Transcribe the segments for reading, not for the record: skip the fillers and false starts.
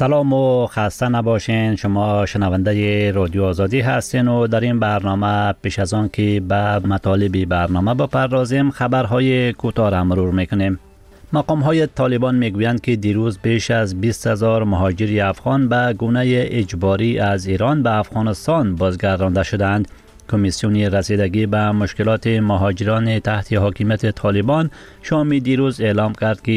سلام و خسته نباشین. شما شنونده رادیو آزادی هستین و در این برنامه پیش از آن که به مطالب برنامه بپردازیم خبرهای کوتاه را مرور میکنیم. مقام‌های طالبان میگویند که دیروز بیش از 20,000 مهاجر افغان به گونه اجباری از ایران به افغانستان بازگردانده شدند. کمیسیون رسیدگی به مشکلات مهاجران تحت حاکمیت طالبان شام دیروز اعلام کرد که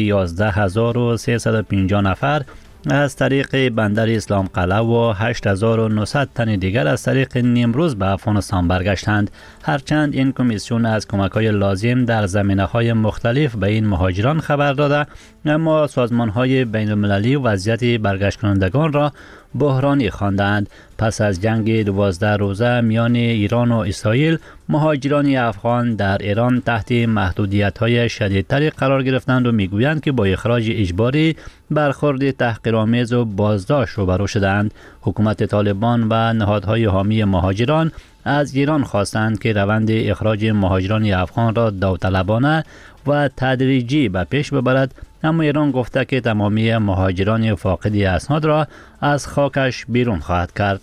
11,350 نفر از طریق بندر اسلام قلعه و 8,900 تن دیگر از طریق نیمروز به افغانستان برگشتند. هرچند این کمیسیون از کمک‌های لازم در زمینه‌های مختلف به این مهاجران خبر داده، اما سازمان‌های بین‌المللی وضعیت برگشت کنندگان را بحرانی خواندند. پس از جنگ 12 روزه میان ایران و اسرائیل، مهاجران افغان در ایران تحت محدودیت‌های شدیدتری قرار گرفتند و میگویند که با اخراج اجباری برخورد تحقیرآمیز و بازداشت روبرو شدند. حکومت طالبان و نهادهای حامی مهاجران از ایران خواستند که روند اخراج مهاجران افغان را داوطلبانه و تدریجی به پیش ببرد، اما ایران گفته که تمامی مهاجران فاقد اسناد را از خاکش بیرون خواهد کرد.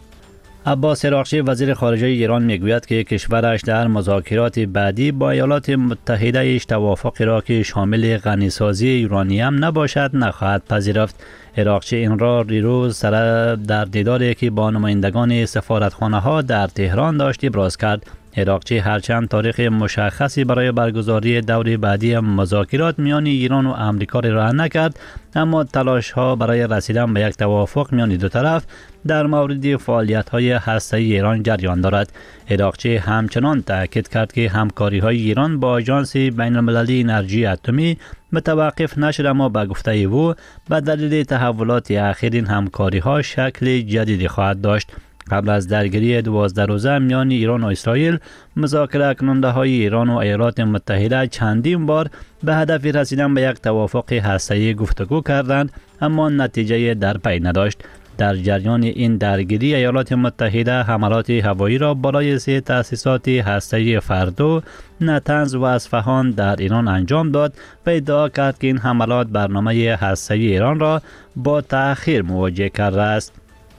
عباس عراقچی وزیر خارجه ایران میگوید که کشورش در مذاکرات بعدی با ایالات متحده توافقی را که شامل غنیسازی یورانیم نباشد نخواهد پذیرفت. عراقچی این را دیروز در دیداری که با نمایندگان سفارتخانه ها در تهران داشت ابراز کرد. عراقچی هرچند تاریخ مشخصی برای برگزاری دور بعدی مذاکرات میان ایران و آمریکا را راه نکرد، اما تلاش ها برای رسیدن به یک توافق میان دو طرف در مورد فعالیت های هسته‌ای ایران جریان دارد. عراقچی همچنان تاکید کرد که همکاری های ایران با آژانس بین‌المللی انرژی اتمی متوقف نشد، اما به گفته او به دلیل تحولات اخیر این همکاری ها شکل جدیدی خواهد داشت. قبل از درگیری 12 روزه میان ایران و اسرائیل، مذاکره کننده های ایران و ایالات متحده چندین بار به هدف رسیدن به یک توافق هسته‌ای گفتگو کردند، اما نتیجه در پی نداشت. در جریان این درگیری ایالات متحده حملات هوایی را بالای 3 تأسیسات هسته‌ای فردو، نتنز و اصفهان در ایران انجام داد و ادعا کرد که این حملات برنامه هسته‌ای ایران را با تأخیر مواجه کرده است.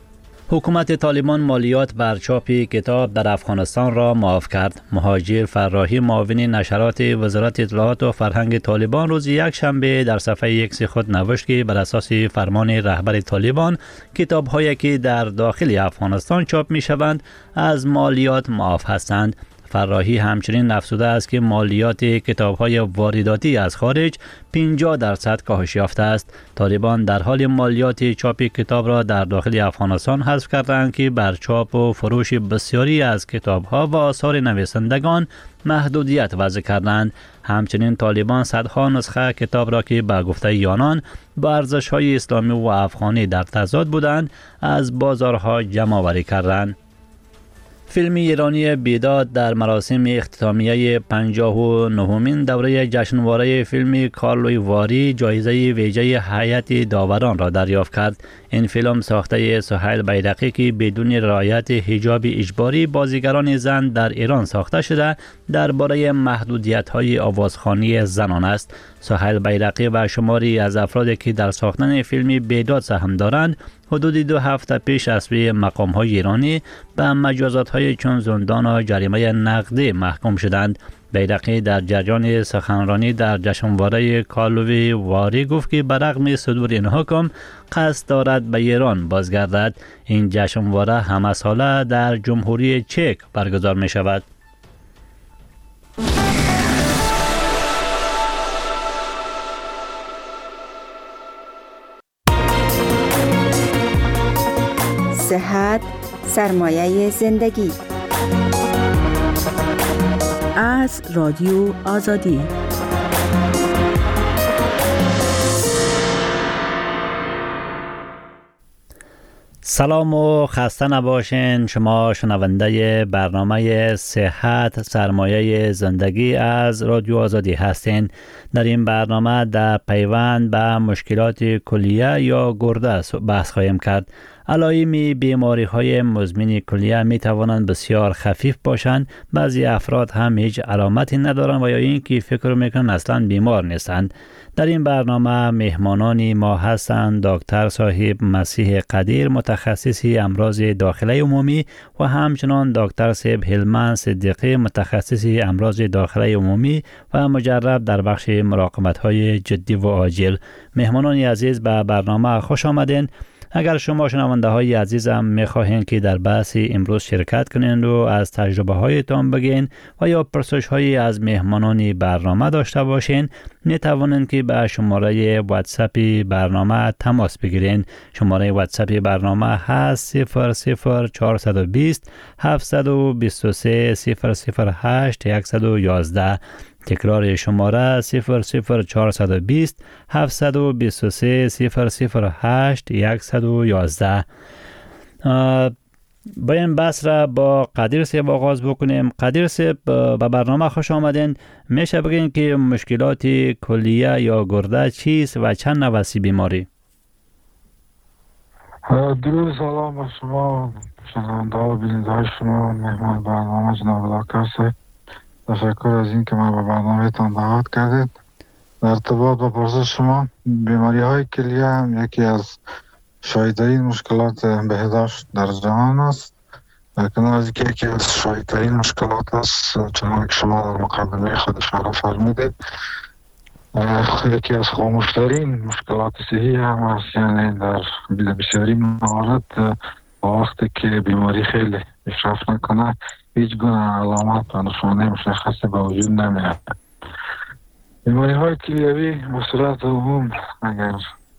حکومت طالبان مالیات بر چاپ کتاب در افغانستان را معاف کرد. مهاجر فراحی معاون نشرات وزارت اطلاعات و فرهنگ طالبان روز یکشنبه در صفحه ایکس خود نوشت که بر اساس فرمان رهبر طالبان کتاب‌هایی که در داخل افغانستان چاپ می‌شوند از مالیات معاف هستند. فراحی همچنین افزوده است که مالیات کتاب‌های وارداتی از خارج 50% کاهش یافته است. طالبان در حال مالیات چاپ کتاب را در داخل افغانستان حذف کردند که بر چاپ و فروش بسیاری از کتاب‌ها و آثار نویسندگان محدودیت وضع کردند. همچنین طالبان صدها نسخه کتاب را که به گفته آنان با ارزش‌های اسلامی و افغانی در تضاد بودند از بازارها جمع آوری کردند. فیلم ایرانی بیداد در مراسم اختتامیه 59مین دوره جشنواره فیلم کارلوی واری جایزه ویژه هیئت داوران را دریافت کرد. این فیلم ساخته سهیل بیرقی که بدون رعایت حجاب اجباری بازیگران زن در ایران ساخته شده درباره محدودیت‌های آوازخوانی زنان است. سهیل بیرقی و شماری از افرادی که در ساختن فیلم بیداد سهم دارند حدود 2 هفته پیش از سوی مقام‌های ایرانی به مجازات‌های چون زندان و جریمه نقدی محکوم شدند. بیرقی در جریان سخنرانی در جشنواره کارلوی واری گفت که برغم صدور این حکم قصد دارد به ایران بازگردد. این جشنواره همه ساله در جمهوری چک برگزار می شود. صحت سرمایه زندگی. از رادیو آزادی. سلام و خسته نباشین. شما شنونده برنامه صحت سرمایه زندگی از رادیو آزادی هستین. در این برنامه در پیوند به مشکلات کلیه یا گرده بحث خواهیم کرد. علائم بیماری های مزمن کلیه می توانند بسیار خفیف باشند. بعضی افراد هم هیچ علامتی ندارند و یا اینکه فکر میکنند اصلا بیمار نیستند. در این برنامه مهمانان ما هستند دکتر صاحب مسیح قدیر، متخصصی امراض داخله عمومی، و همچنان دکتر صاحب هلمند صدیقی، متخصصی امراض داخله عمومی و مجرب در بخش مراقبت های جدی و عاجل. مهمانان عزیز به برنامه خوش آمدین. اگر شما شنونده های عزیزم میخواهید که در بحث امروز شرکت کنین و از تجربه هایتان بگین و یا پرسش هایی از مهمانان برنامه داشته باشین، می توانید که به شماره واتساپ برنامه تماس بگیرین. شماره واتساپ برنامه هست 00420 723 008 111. تکرار شماره 00420 723 008 111. باید بحث را با قدیر صاحب آغاز بکنیم. قدیر صاحب به برنامه خوش آمدین. میشه بگین که مشکلات کلیه یا گرده چیست و چند نوع بیماری؟ درود سلام به شما شنونده و بیننده های شما، مهمان برنامه جناب دکتر صاحب. تشکر از این که ما به برنامه تان دعوت کردید. در ارتباط با پرسش شما، بیماری های کلیه هم یکی از شایع‌ترین مشکلات بهداشت در جهان است. در کنار از اینکه یکی از شایع‌ترین مشکلات است، چنانکه شما در مقدمه خود اشاره فرمودید، یکی از خاموشترین مشکلات صحی هم است. یعنی در بسیاری موارد وقتی که بیماری خیلی پیشرفت نکنه، هیچ گونه علامت و نشانه مشخصی به وجود نمیاد. بیماری های کلیوی به صورت عموم اگر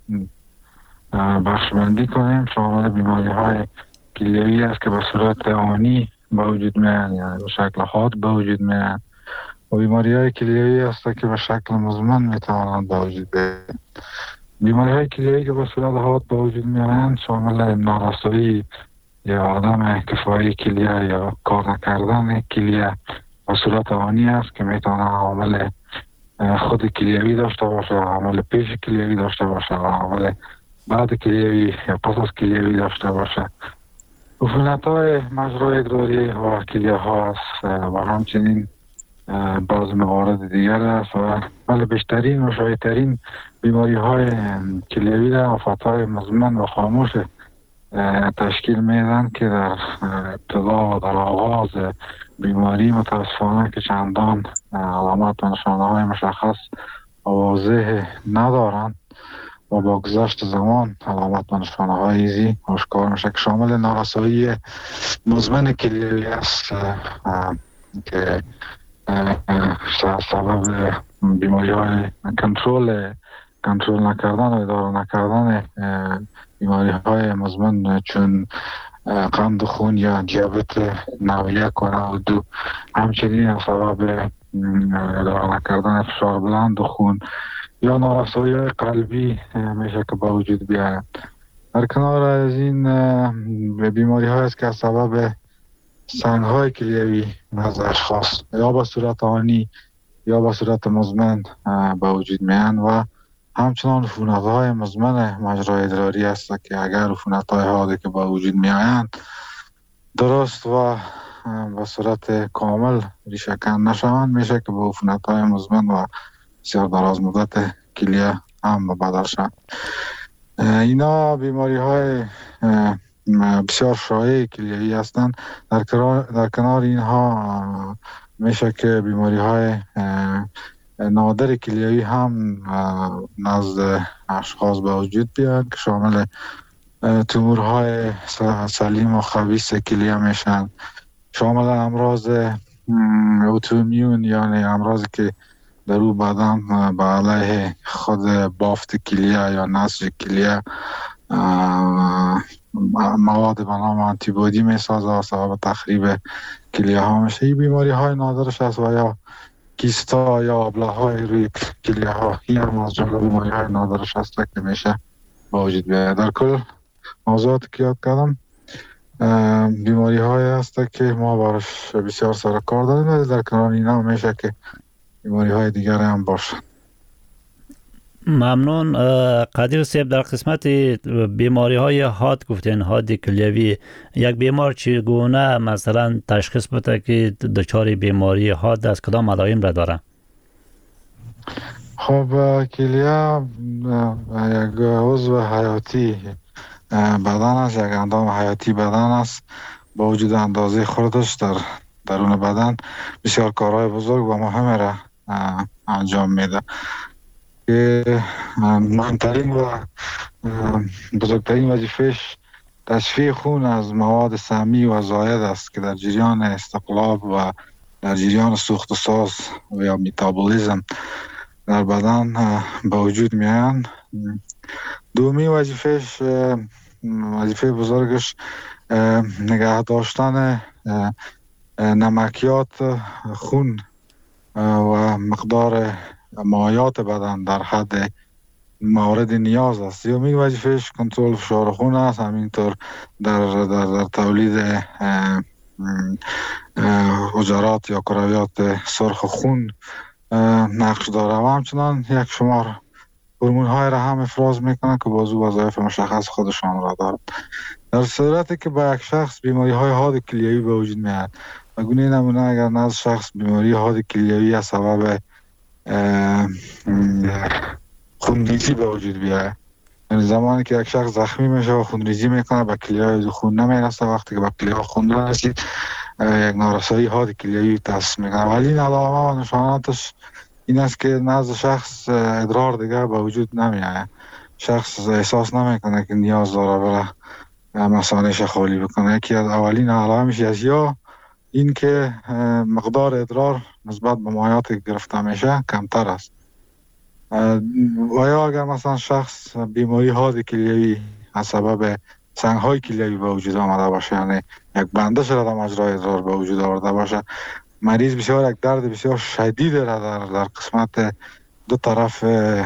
بخشبندی کنیم، شامل بیماری های کلیوی است که به صورت آنی به وجود میاد، یعنی به شکل حاد به وجود میاد، و بیماری های کلیوی است که به شکل مزمن میتوانند به وجود بیاید. بیماری های کلیوی که به صورت حاد به وجود میاد شامل نارسایی یا عدم کفایی کلیه یا کار نکردن کلیه به صورت آنی است که میتونه عامل خود کلیوی داشته باشه، عامل پیش کلیوی داشته باشه، عامل بعد کلیوی یا پس از کلیوی داشته باشه. عفونت‌های مجرای ادراری و کلیه ها است و همچنین بعض موارد دیگر است، ولی بیشترین و شایع‌ترین بیماری های کلیوی در آفت‌های مزمن و خاموش تشکیل میدن که در ابتدا و در آغاز بیماری متاسفانه که چندان علامات و نشانه های مشخص و واضح ندارند و با گذشت زمان علامات و نشانه های ایزی آشکار میشه که شامل نارسایی مزمن کلیوی است که سبب بیماری های کنترل نکردن و اداره نکردن بیماری های مزمن چون قند خون یا دیابت نوع 1 و نوع 2، همچنین سبب اداره نکردن فشار بلند خون یا نارسایی قلبی میشه که با وجود بیاید. در کنار از این بیماری های است که سبب سنگ های کلیوی از اشخاص یا به صورت آنی یا به صورت مزمن به وجود میان و همچنان عفونت‌های مزمن مجرای ادراری است که اگر عفونت‌های حاده که با وجود میآیند درست و به صورت کامل ریشه کن نشوند، میشه که با عفونت‌های مزمن و بسیار دراز مدت کلیه هم بدل شد. اینا بیماری‌های بسیار شایع کلیوی هستند. در کنار اینها میشه که بیماری‌های نادر کلیوی هم نزد اشخاص به وجود بیاد که شامل تومورهای سلیم و خبیث کلیه میشن، شامل امراض اوتومیون یعنی امراضی که در او بدن به علیه خود بافت کلیه یا نسج کلیه مواد به نام آنتیبادی میسازه و سبب تخریب کلیه ها میشه. این بیماری های نادرش است و یا کیستا یا آبله های روی کلیه ها، این هم از جمله بیماری های نادرش است که میشه با وجود بیاید. در کل موضوعاتی که یاد کردم بیماری های است که ما باش بسیار سر کار داریم، ولی در کنار اینا میشه که بیماری های دیگر هم باشه. ممنون. قدیر صاحب، در قسمت بیماری های حاد گفتین، حاد کلیوی، یک بیمار چگونه مثلا تشخیص بده که دچار بیماری حاد از کدام علائم را داره؟ خب کلیه یک عضو حیاتی بدن است، یک اندام حیاتی بدن است. با وجود اندازه خودش در درون بدن بسیار کارهای بزرگ و مهم را انجام میده که مهمترین و بزرگترین وظیفهش تصفیه خون از مواد سمی و زائد است که در جریان استقلاب و در جریان سوخت و ساز یا میتابولیزم در بدن به وجود میان. دومی وظیفهش، وظیفه بزرگش نگه داشتن نمکیات خون و مقدار مایعات بدن در حد مورد نیاز است. یومین وظیفهش کنترل فشار خون است، همینطور در تولید حجرات یا کرویات سرخ خون نقش داره و همچنان یک شمار هورمون های را هم افراز میکنه که بازو وظایف مشخص خودشان را دارد. در صورتی که با یک شخص بیماری های حاد کلیوی به وجود میاد، و گونه نمونه اگر نزد شخص بیماری حاد کلیوی از سبب خونریزی به وجود بیاد، یعنی زمانی که یک شخص زخمی میشه و خونریزی میکنه به کلیه خون نمیرسه، وقتی که به کلیه خون رسید یک نارسایی حاد کلیوی تشخیص میکنه. ولی این علامه و نشاناتش این است که نزد شخص ادرار دیگه به وجود نمیاد، شخص احساس نمیکنه که نیاز داره برای مثانه‌اش خالی بکنه. یکی از اولین علائمش است یا این که مقدار ادرار نسبت به مایعاتی که گرفته میشه کمتر است، و یا اگر مثلا شخص بیماری حاد کلیوی از سبب سنگ‌های کلیوی به وجود آمده باشه، یعنی یک بندش را در مجرای ادرار به وجود آورده باشه، مریض بسیار یک درد بسیار شدید را در قسمت دو طرف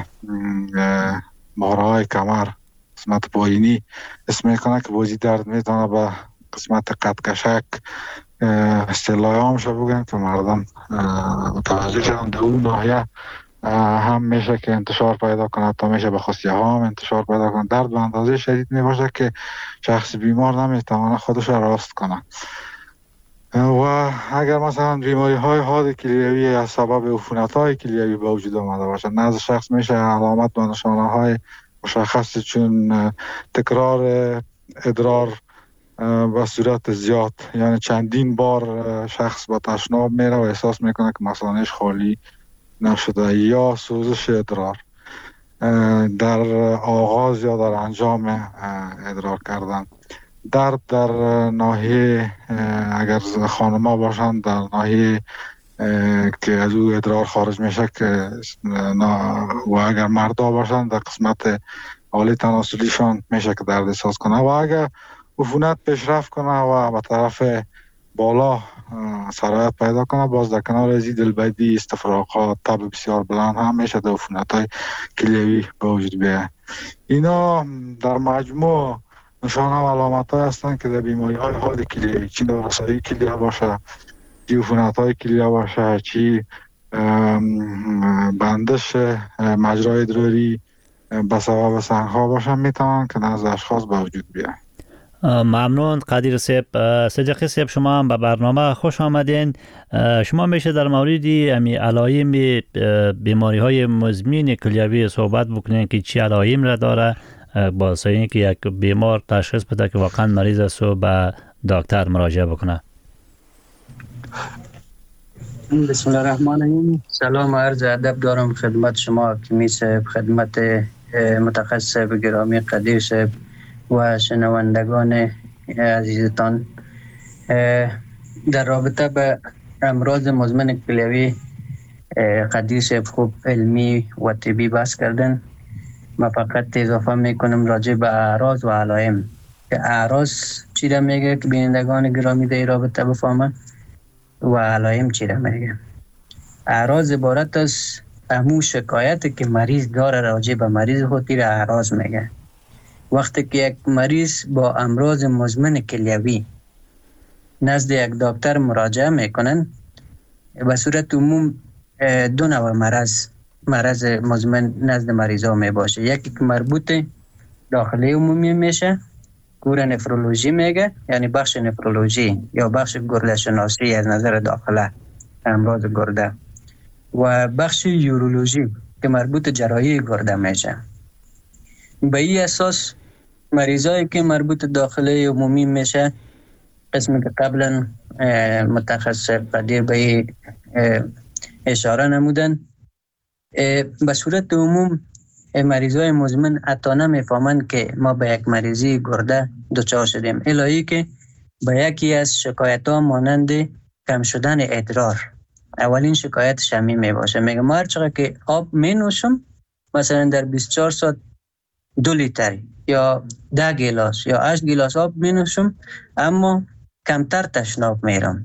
مهره‌های کمر، قسمت پایینی حس میکنه که بازی درد میتونه به قسمت قدکشک اصطلاح عامش بگم که مردم متوجه شدن در اون ناحیه هم میشه که انتشار پیدا کنه، تا میشه به خصیه ها هم انتشار پیدا کنه. درد به اندازه شدید میباشه که شخص بیمار نمیتونه خودش را راست کنه. و اگر مثلا بیماری های حاد کلیوی از سبب عفونت های کلیوی به وجود آمده باشه، نزد شخص میشه علامت و نشانه های مشخص چون تکرار ادرار به صورت زیاد، یعنی چندین بار شخص با تشناب میره و احساس میکنه که مثانه‌اش خالی نشده، یا سوزش ادرار در آغاز یا در انجام ادرار کردن، درد در ناحیه اگر خانم‌ها باشن در ناحیه که از او ادرار خارج میشه که و اگر مردا باشن در قسمت آله تناسلیشان میشه که درد احساس کنه، و اگر عفونت پیشرفت کنه و به طرف بالا سرایت پیدا کنه، باز در کنار ازی دلبدی، استفراغات، تب بسیار بلند هم میشه در عفونت‌های کلیوی به وجود بیاید. اینا در مجموع نشانه و علامت‌ها هستند که در بیماری‌های حاد کلیوی، چی نارسایی کلیه باشه، چی عفونت‌های کلیه باشه، چی بندش مجرای ادراری به سبب سنگ‌ها باشه، میتونن که نزد اشخاص به وجود بیاید. ممنون قدیر صاحب. صدیقی صاحب، شما هم به برنامه خوش آمدین. شما میشه در مورد امی علائم بیماری های مزمن کلیوی صحبت بکنین که چی علائم را داره، باعث اینکه یک بیمار تشخیص بده که واقعا مریض است و به دکتر مراجعه بکنه. بسم الله الرحمن الرحیم. سلام و عرض ادب دارم خدمت شما کمی صاحب، خدمت متخصص گرامی قدیر صاحب و شنوندگان عزیزتان. در رابطه به امراض مزمن کلیوی قدیر صاحب خوب علمی و طبی بحث کردن. من فقط اضافه میکنم راجع به اعراض و علائم که اعراض چی را میگه که بینندگان گرامی در رابطه بفهمن و علائم چی را میگه. اعراض عبارت از همون شکایت که مریض داره راجع به مریض خودی را اعراض میگه. وقتی که یک مریض با امراض مزمن کلیوی نزد یک دکتر مراجعه میکنن، به صورت عموم دو نوع مرض مرض مزمن نزد مریضا می باشه. یکی که مربوط داخلی عمومی میشه، گور نفرولوژی میگه، یعنی بخش نفرولوژی یا بخش گرده شناسی از نظر داخله امراض گرده، و بخش یورولوژی که مربوط جراحی گرده میشه. به این اساس مریضایی که مربوط داخلی عمومی میشه، قسمی که قبلا متخصص قدیر به اشاره نمودن، به صورت عموم مریضای مزمن حتی نمیفهمند که ما به یک مریضی گرده دچار شدیم، الهی که به یکی از شکایت ها مانند کم شدن ادرار اولین شکایتش همین می باشه. میگه ما هر چقدر که آب می نوشم، مثلا در 24 ساعت 2 لیتر یا 10 گیلاس یا 8 گیلاس آب می نوشم، اما کمتر تشناب میرم،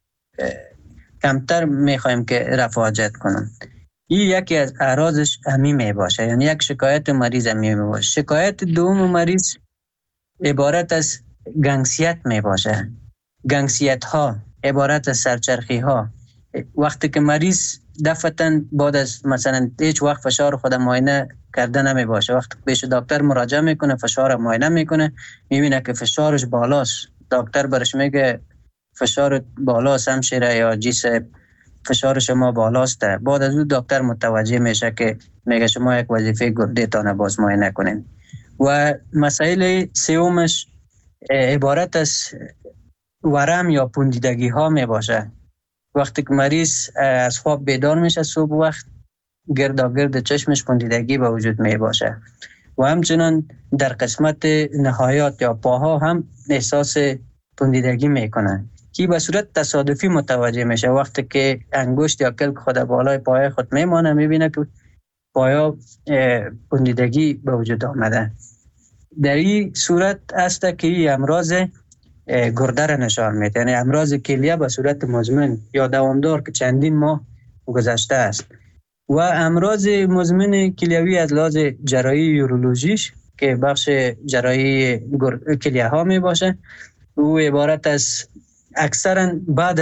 کمتر میخوایم که رفع حاجت کنم. این یکی از اعراضش همین می باشه، یعنی یک شکایت مریض همین می باشه. شکایت دوم مریض عبارت از گنگسیت می باشه. گنگسیت ها عبارت از سرچرخی ها. وقتی که مریض دفعتاً بعد از مثلا هیچ وقت فشار خود معاینه کرده نمی باشه، وقتی پیش دکتر مراجعه میکنه، فشار معاینه میکنه، میبینه که فشارش بالاست، دکتر برش میگه فشار بالاست همشیره یا جیس فشار شما بالاست. بعد از اون دکتر متوجه میشه که میگه شما یک وظیفه گرده تانه باز معاینه کنین. و مسائل سومش عبارت از ورم یا پوندیدگی ها می باشه. وقتی که مریض از خواب بیدار میشه صبح وقت، گرداگرد چشمش پوندیدگی به وجود می باشه و همچنان در قسمت نهایات یا پاها هم احساس پوندیدگی میکنه که به صورت تصادفی متوجه میشه. وقتی که انگشت یا کلک خود بالای پای خود میمانه، میبینه که پایا پوندیدگی به وجود آمده. در این صورت است که این امراض گرده را نشان میده، یعنی امراض کلیه به صورت مزمن یا دوامدار که چندین ماه گذشته است. و امراض مزمن کلیوی از لحاظ جراحی یورولوژیش که بخش جراحی کلیه ها می باشه، او عبارت از اکثرا بعد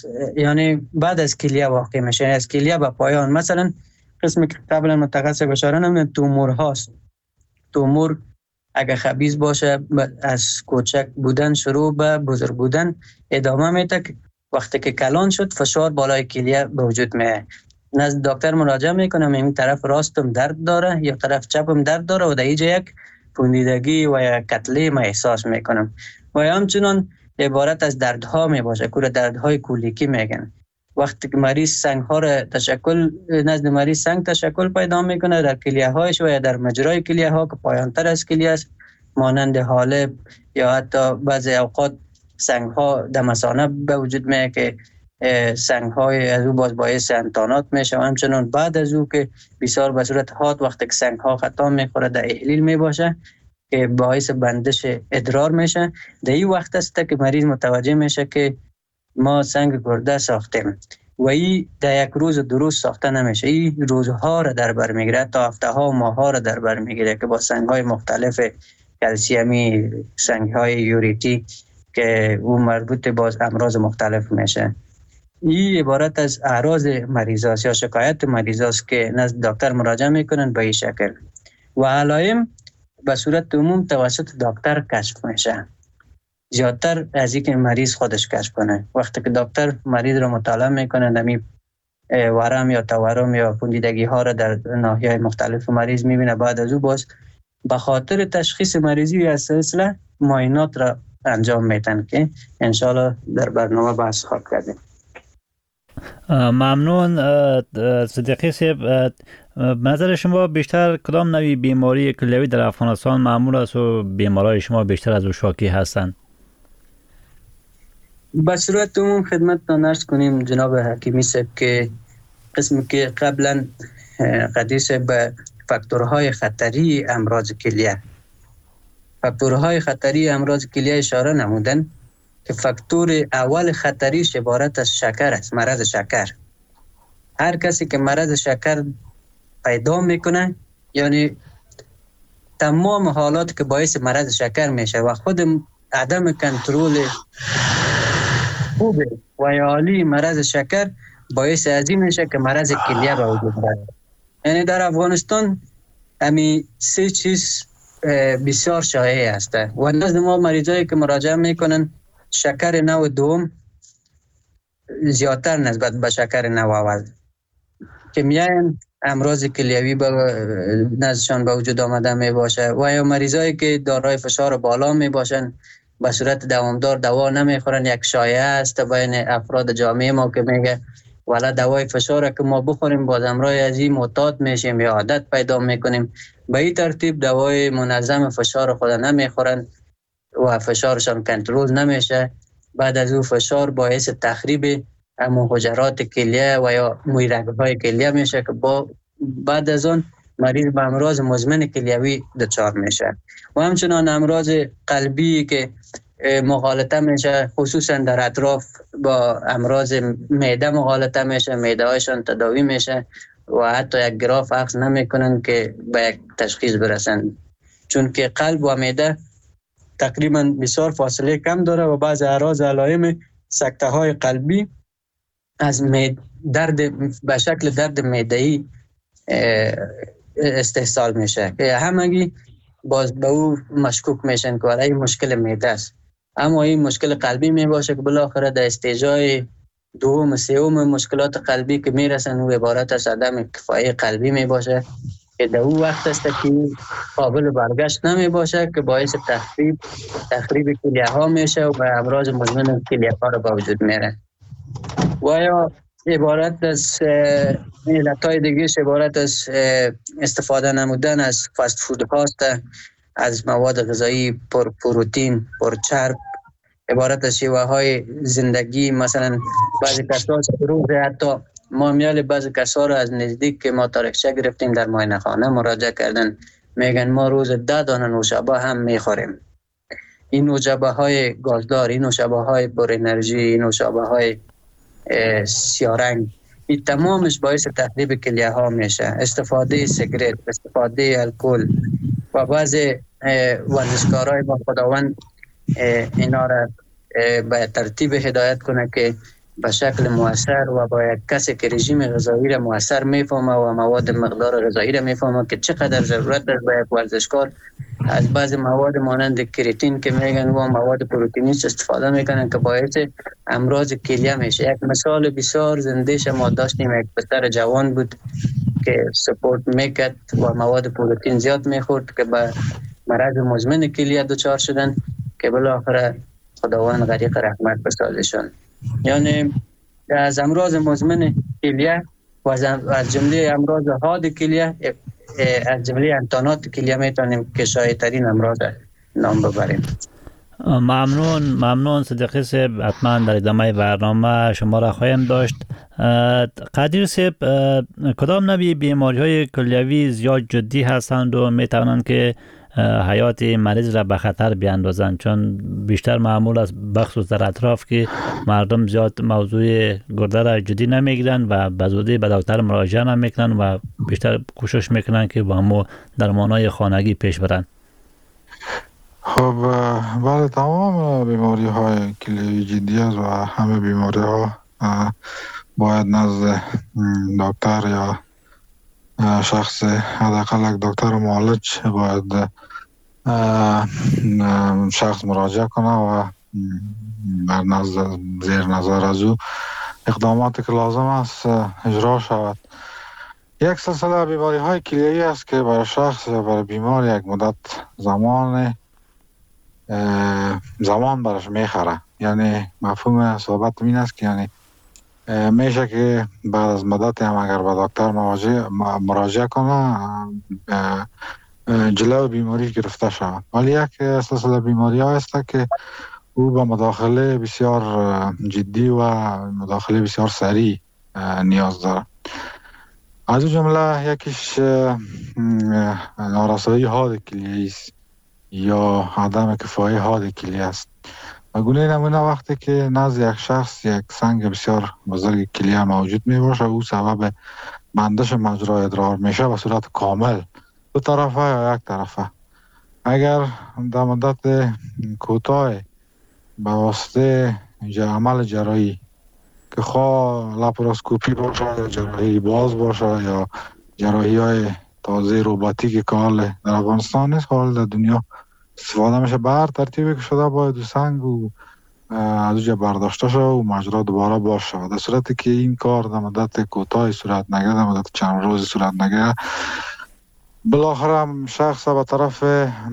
از کلیه واقع میشه، از کلیه به پایان. مثلا قسمی که قبلا متخصص اشاره نمودن تومور هاست. تومور اگه خبیث باشه از کوچک بودن شروع به بزرگ بودن ادامه میده، وقتی که کلان شد فشار بالای کلیه به وجود میاد، نزد دکتر مراجعه میکنم، این طرف راستم درد داره یا طرف چپم درد داره و در اینجا یک پوندیدگی و یک کتله ما احساس میکنم. و همچنان عبارت از دردها می باشه، کور دردهای کولیکی میگن. وقتی که مریض سنگ ها را نزد مریض سنگ تشکل پیدا میکنه در کلیه هایش و یا در مجرای کلیه ها که پایانتر از کلیه است، مانند حالب یا حتی بعضی اوقات سنگ ها دمسانه به وجود میاد که سنگ های از او باعث انتانات میشه. و همچنان بعد از او که بسیار به صورت حاد وقتی که سنگ ها خطا میخوره در احلیل می باشه که باعث بندش ادرار میشه. در این وقت است که مریض متوجه میشه که ما سنگ گرده ساختیم و این در یک روز درست ساخته نمیشه، این روزها را در بر میگیره، تا هفته ها و ماه ها را در بر میگیره که با سنگ های مختلف کلسیمی، سنگ های یوریتی که اون مربوط باز امراض مختلف میشه. این عبارت از اعراض مریضاست یا شکایت مریضاست که نزد دکتر مراجعه میکنن به این شکل و علائم به صورت عموم توسط دکتر کشف میشه، زیادتر از اینکه مریض خودش کشف کنه. وقتی که دکتر مریض رو مطالعه میکنه، نمی ورم یا تورم یا پوندیدگی ها را در ناحیه‌های مختلف مریض میبینه، بعد از او باز به خاطر تشخیص مریضی از سلسله معاینات را انجام میدن که انشالله در برنامه بحث خواهد کردیم. ممنون صدیقی صاحب. نظر شما بیشتر کدام نوعی بیماری کلیوی در افغانستان معمول است و بیمارای شما بیشتر از او شاکی هستند؟ به صورت عموم خدمتتان عرض کنیم جناب حکیمی صاحب که قسمی که قبلا قدیس به فاکتورهای خطری امراض کلیه اشاره نمودن که فاکتور اول خطریش عبارت از شکر است، مرض شکر. هر کسی که مرض شکر پیدا میکنه، یعنی تمام حالات که باعث مرض شکر میشه و خود عدم کنترل خوب و عالی مرض شکر باعث از این میشه که مرض کلیه به وجود بیاد. یعنی در افغانستان امی سه چیز بسیار شایع است و نزد ما مریضایی که مراجعه میکنن شکر نوع دوم زیادتر نسبت به شکر نوع اول که میاین امراض کلیوی نزدشان به وجود آمده می باشه و یا مریضایی که دارای فشار بالا می باشن به صورت دوامدار دوا نمیخورن. یک شایعه است بین افراد جامعه ما که میگه والا دوای فشار که ما بخوریم باز امروز از این معتاد میشیم یا عادت پیدا میکنیم. به این ترتیب دوای منظم فشار خود نمیخورن و فشارشان کنترل نمیشه. بعد از او فشار باعث تخریب همون حجرات کلیه و یا مویرگ‌های کلیه میشه که بعد از اون مریض به امراض مزمن کلیوی دچار میشه. و همچنان امراض قلبی که مغالطه میشه، خصوصا در اطراف با امراض معده مغالطه میشه، معده هایشان تداوی میشه و حتی یک گراف اخذ نمیکنن که به یک تشخیص برسن، چون که قلب و معده تقریبا بسیار فاصله کم داره و بعض اعراض علائم سکته های قلبی از درد به شکل درد معده‌ای استحصال میشه که همگی باز به او مشکوک میشن که این مشکل معده است. اما این مشکل قلبی می باشه که بالاخره در استیجای دوم سوم مشکلات قلبی که میرسن و عبارت از عدم کفایی قلبی می باشه که در او وقت است که قابل برگشت نمی باشه که باعث تخریب کلیه ها میشه و به امراض مزمن کلیه ها رو با وجود میره. و یا عبارت از علتهای دیگه عبارت از استفاده نمودن از فست فود هاست، از مواد غذایی پر پروتئین، پر چرب، عبارت از شیوه های زندگی. مثلا بعضی کسا روز حتی ما میال بعضی کسا رو از نزدیک که ما تاریخچه گرفتیم در معاینه خانه مراجعه کردن، میگن ما روز 10 دانه نوشابه هم میخوریم. این نوشابه های گازدار، این نوشابه های پر انرژی، این نوشابه های سیارنگ، این تمامش باعث تخریب کلیه ها میشه. استفاده سیگرت، استفاده الکل و بعض ورزشکارای با خداوند اینا را به ترتیب هدایت کنه که به شکل مؤثر و با یک کسی که رژیم غذایی را مؤثر میفهمه و مواد مقدار غذایی را میفهمه که چقدر ضرورت است به یک ورزشکار از بعض مواد مانند کریاتین که میگن و مواد پروتئینی استفاده میکنن که باعث امراض کلیه میشه. یک مثال بسیار زندهش ما داشتیم، یک پسر جوان بود که سپورت میکرد و مواد پروتئین زیاد میخورد که به مرض مزمن کلیه دچار شدن که بالاخره خداوند غریق رحمت بسازشون. یعنی از امراض مزمن کلیه و از جمله امراض حاد کلیه، از جمله انتانات کلیه میتونیم که شایع‌ترین امراض نام ببریم. ممنون صدیقی صاحب. حتما در ادامه برنامه شما را خواهیم داشت. قدیر صاحب، کدام نوع بیماری های کلیوی زیاد جدی هستند و میتوانند که حیات مریض را به خطر بیاندازند؟ چون بیشتر معمول است بخصوص در اطراف که مردم زیاد موضوع گرده را جدی نمیگیرند و به زودی به دکتر مراجعه نمیکنند و بیشتر کوشش میکنند که با همو درمانهای خانگی پیش برند. خب بله، تمام بیماری های کلیوی جدی است و همه بیماری ها باید نزد دکتر یا شخص حداقل یک دکتر معالج باید شخص مراجعه کنه و بر زیر نظر از او اقداماتی که لازم است اجرا شود. یک سلسله بیماری های کلیوی است که برای شخص یا برای بیمار یک مدت زمان برش میخره. یعنی مفهوم صحبت این است که یعنی میشه که بعد از مدت هم اگر به دکتر مراجعه کنه جلو بیماری گرفته شود. ولی یک سلسله بیماری ها است که او به مداخله بسیار جدی و مداخله بسیار سریع نیاز داره. از اون جمله یکیش نارسایی حاد کلیه است یا عدم کفایی حاد کلیه است. و گونه نمونه وقتی که نزد یک شخص یک سنگ بسیار بزرگ کلیه موجود می باشه، او سبب بندش مجرای ادرار میشه به صورت کامل، دو طرفه یا یک طرفه. اگر در مدت کوتاه به واسطه عمل جراحی که خواه لاپاروسکوپی باشه یا جراحی باز باشه یا جراحی‌های تازه روباتیک که حال در افغانستان نیست، حال در دنیا استفاده میشه. به هر ترتیبی که شده باید و سنگ و از اونجا برداشته شد و مجرا دوباره باز شد. در صورتی که این کار در مدت کوتاه صورت نگیره، در مدت چند روز صورت نگیره، بالاخره شخص به طرف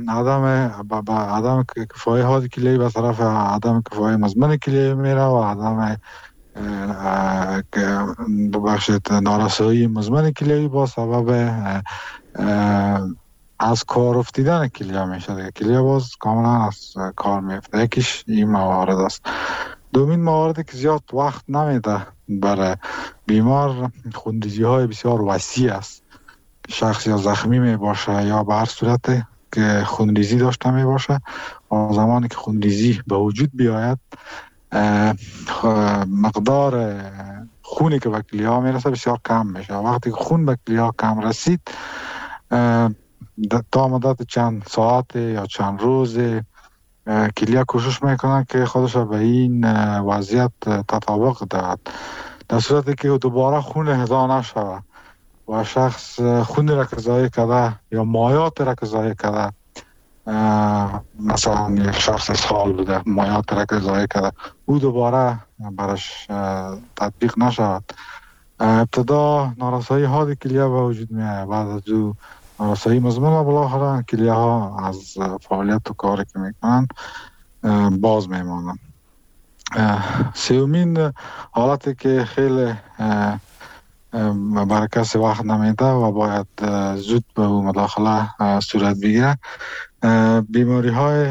عدم کفایی حاد کلیه به طرف عدم کفایی مزمن کلیه میره و عدم ببخشید نارسایی مزمن کلیه با سبب از کار افتیدن کلیه میشه دیگه. کلیه باز کاملا از کار میفته. یکیش این موارد است. دومین مواردی که زیاد وقت نمیده برای بیمار، خونریزی های بسیار وسیع است. شخص یا زخمی می باشه یا به هر صورت که خونریزی داشته می باشه، و زمانی که خونریزی به وجود بیاید مقدار خونی که به کلیه ها میرسه بسیار کم میشه. وقتی که خون به کلیه ها کم رسید، تا مدت چند ساعت یا چند روز کلیه کوشش میکنن که خودش به این وضعیت تطابق دهد. در صورتی که دوباره خون اهدا نشود و شخص خون را که ضایع کرده یا مایات را که ضایع کرده، مثلا یک شخص سال بوده مایات را که ضایع کرده، او دوباره برش تطبیق نشود، ابتدا نارسایی حاد کلیه به وجود میاد. بعد از او نارسایی مزمن و بالاخره کلیه ها از فعالیت و کاری که میکنن باز میمانن. سومین حالتی که خیلی برای کسی وقت نمیده و باید زود به او مداخله صورت بگیره، بیماری های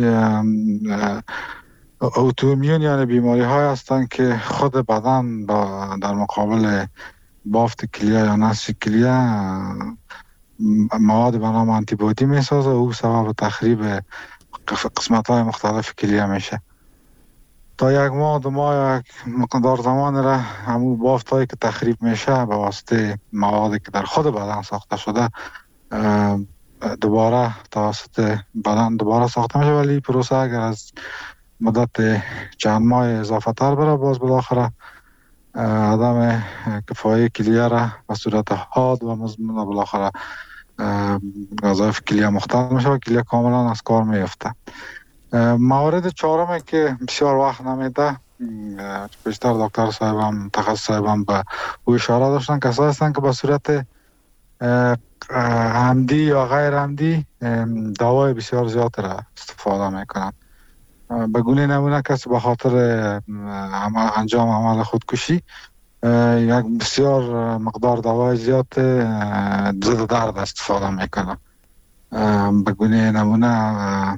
اوتومیون، یعنی بیماری های هستند که خود بدن در مقابل بافت کلیه یا نسج کلیه مواد به نام آنتیبادی میسازه و او سبب تخریب قسمت های مختلف کلیه میشه. تا یک ماه دو ماه یک مقدار زمان را همون بافت هایی که تخریب میشه به واسطه موادی که در خود بدن ساخته شده دوباره توسط بدن دوباره ساخته میشه، ولی پروسه اگر از مدت چند ماه اضافه تر بره، باز بالاخره عدم کفایی کلیه را به صورت حاد و مزمن و بالاخره وظایف کلیه مختل میشه و کلیه کاملا از کار میفته. موارد چهارمی که بسیار وقت نمیده، بیشتر دکتر صاحبم متخصص صاحبم به او اشاره داشتن، کسایی هستن که به صورت عمدی یا غیر عمدی دوای بسیار زیاد را استفاده میکنن. به گونه نمونه کسی به خاطر انجام عمل خودکشی یک بسیار مقدار دوای زیاد ضد درد استفاده میکنه. به گونه نمونه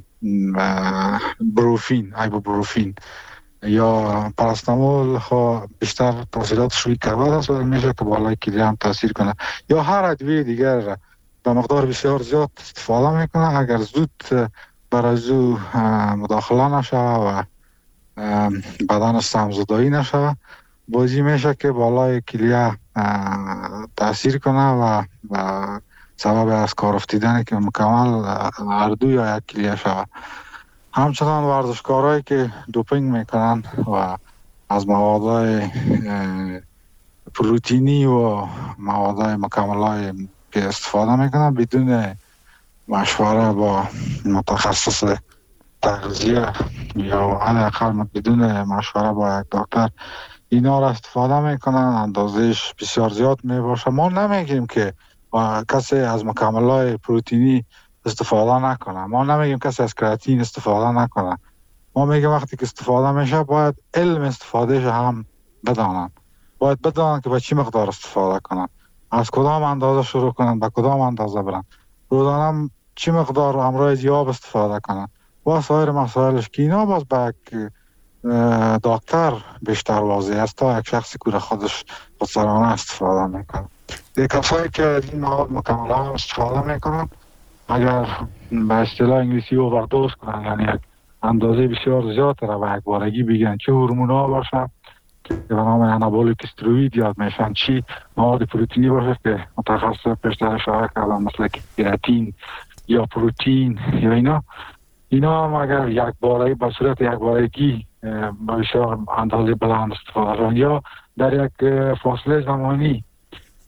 ایبوبروفین یا پاراستامول بیشتر تاثیراتش روی کبد است و میشه که بالای کلیه هم تاثیر کنه، یا هر ادویه دیگر را به مقدار بسیار زیاد استفاده میکنه. اگر زود برای او مداخله نشه و بدن سمزدایی نشه، بازی میشه که بالای کلیه تاثیر کنه و سبب از کار افتیدن که مکمل هر دو یا یک کلیه شود. همچنان ورزشکارهایی که دوپینگ میکنن و از موادهای پروتئینی و موادهای مکمل‌های که استفاده میکنن بدون مشوره با متخصص تغذیه یا حداقل بدون مشوره با یک دکتر اینا را استفاده میکنن، اندازهش بسیار زیاد میباشه. ما نمیگیم که کسی از مکمل‌های پروتئینی استفاده نکنه، ما نمیگیم کسی از کراتین استفاده نکنه، ما میگیم وقتی که استفاده میشه باید علم استفادهش هم بدانن، باید بدانن که به چی مقدار استفاده کنن، از کدام اندازه شروع کنن، به کدام اندازه برن، روزانه چی مقدار امراض یاب استفاده کنن و سایر مسائلش که اینا باز به یک دکتر بیشتر واضح است تا یک شخصی که خودش خودسرانه استفاده میکنه. کسایی که از این مواد مکمل‌ها استفاده میکنن اگر به اصطلاح انگلیسی اووردوز کنن، یعنی یک اندازه بسیار زیاد را به یک بارگی بگیرن، چه هورمونا باشه که به نام آنابولیک استروئید یاد میشن، چی مواد پروتئینی باشه که متخصص پیشتر اشاره کردم مثل کراتین یا پروتئین یا اینا هم اگر یک بارگی به صورت یک بارگی بسیار اندازه بلند استفاده کنن یا در یک فاصله زمانی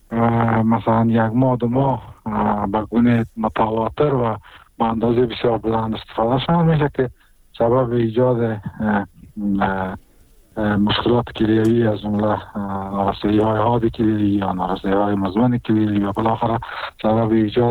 مثلا 1 ماه 2 ماه به گونه متواتر و به اندازه بسیار بلند استفاده شده میشه که سبب ایجاد مشکلات کلیوی از جمله نارسایی های حاد کلیوی یا نارسایی های مزمن کلیوی و بالاخره سبب ایجاد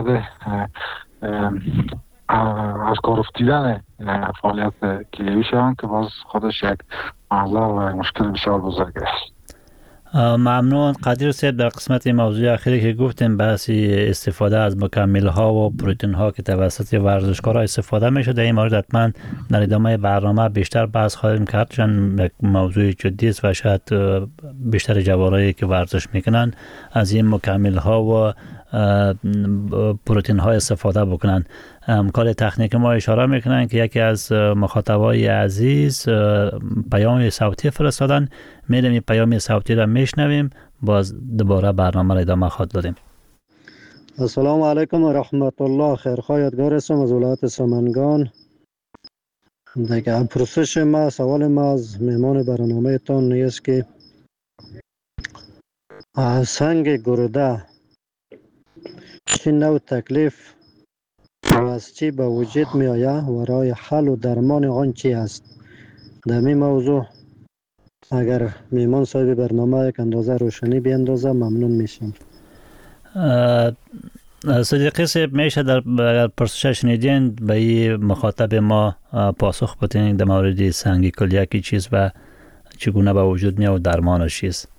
از کار افتیدن فعالیت کلیوی شدن که باز خودش یک معضل و مشکل بسیار بزرگ است. ممنون قدیر صاحب. در قسمت موضوع اخیری که گفتیم بحثی استفاده از مکمل ها و پروتئین ها که توسط ورزشکارا استفاده میشه، در این مورد حتما در ادامه برنامه بیشتر بحث خواهیم کرد چون یک موضوع جدی است و شاید بیشتر جوانایی که ورزش میکنن از این مکمل ها و پروتئین ها استفاده بکنن. همکار تکنیک ما اشاره میکنن که یکی از مخاطبای عزیز پیام صوتی فرستادن. میریم این پیام صوتی را میشنویم، باز دوباره برنامه را ادامه خواهد دادیم. السلام علیکم و رحمت الله. خیرخواه یادگار هستم از ولایت سمنگان. دیگه پرسش ما، سوال ما از مهمان برنامه تان نیست که سنگ گرده چی نوع تکلیف و از چی به وجود می آید و راه حل و درمان آن چی است؟ در این موضوع اگر میمان صاحب برنامه یک اندازه روشنی بیندازه ممنون میشم. صدیقی صاحب میشه در پرسش شنیدین به این مخاطب ما پاسخ بدین در مورد سنگ کلیه کی چیز و چگونه به وجود میاد و درمانش چیست؟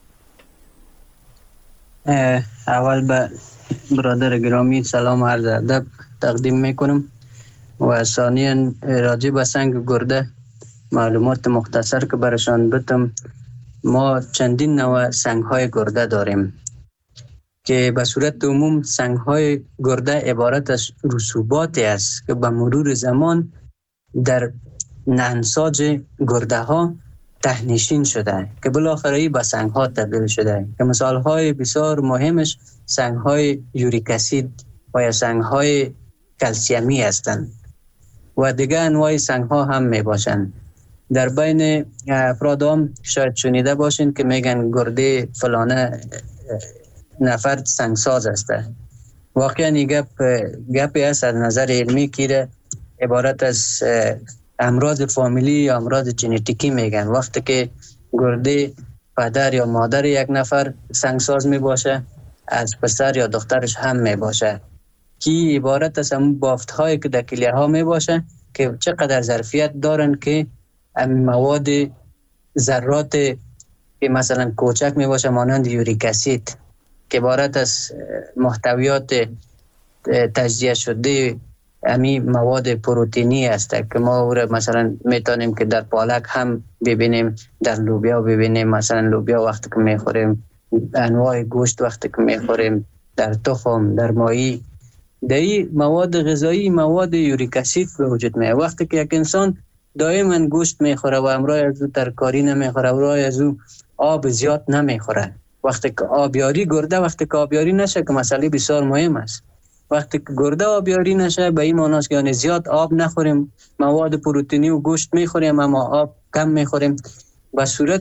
اول به برادر گرامی سلام عرض ادب تقدیم میکنم و ثانیا راجع به سنگ گرده معلومات مختصر که برشان بدم. ما چندین نوع سنگ های گرده داریم که به صورت عموم سنگ های گرده عبارت از رسوباتی است که به مرور زمان در نهنساج گرده ها تهنشین شده که بالاخره به سنگ ها تبدیل شده که مثال های بسیار مهمش سنگ های یوریک اسید و یا سنگ های کلسیمی هستند و دیگه انواع سنگ ها هم می باشند. در بین افراد هم شاید شنیده باشین که میگن گرده فلانه نفر سنگساز است. واقعا این گپی است از نظر علمی که عبارت از امراض فامیلی یا امراض ژنتیکی میگن. وقتی که گرده پدر یا مادر یک نفر سنگساز می باشه از پسر یا دخترش هم می باشه که عبارت از همون بافت هایی که در کلیه ها می باشه که چقدر ظرفیت دارن که مواد ذرات که مثلا کوچک می باشه مانند یوریک اسید که عبارت از محتویات تجزیه شده امی مواد پروتئینی است که ما او را مثلا میتونیم که در پالک هم ببینیم، در لوبیا ببینیم. مثلا لوبیا وقتی که میخوریم، انواع گوشت وقتی که میخوریم، در تخم، در ماهی، در این مواد غذایی مواد یوریک اسید به وجود میاد. وقتی که یک انسان دائما گوشت میخوره و امرای از او ترکاری نمیخوره، امرای از او آب زیاد نمیخوره، وقتی که آبیاری گرده وقتی که آبیاری نشه که مسئله بسیار مهم است. وقتی که گرده آبیاری نشه به این معنی است که یعنی زیاد آب نخوریم، مواد پروتئینی و گوشت میخوریم اما آب کم میخوریم. به صورت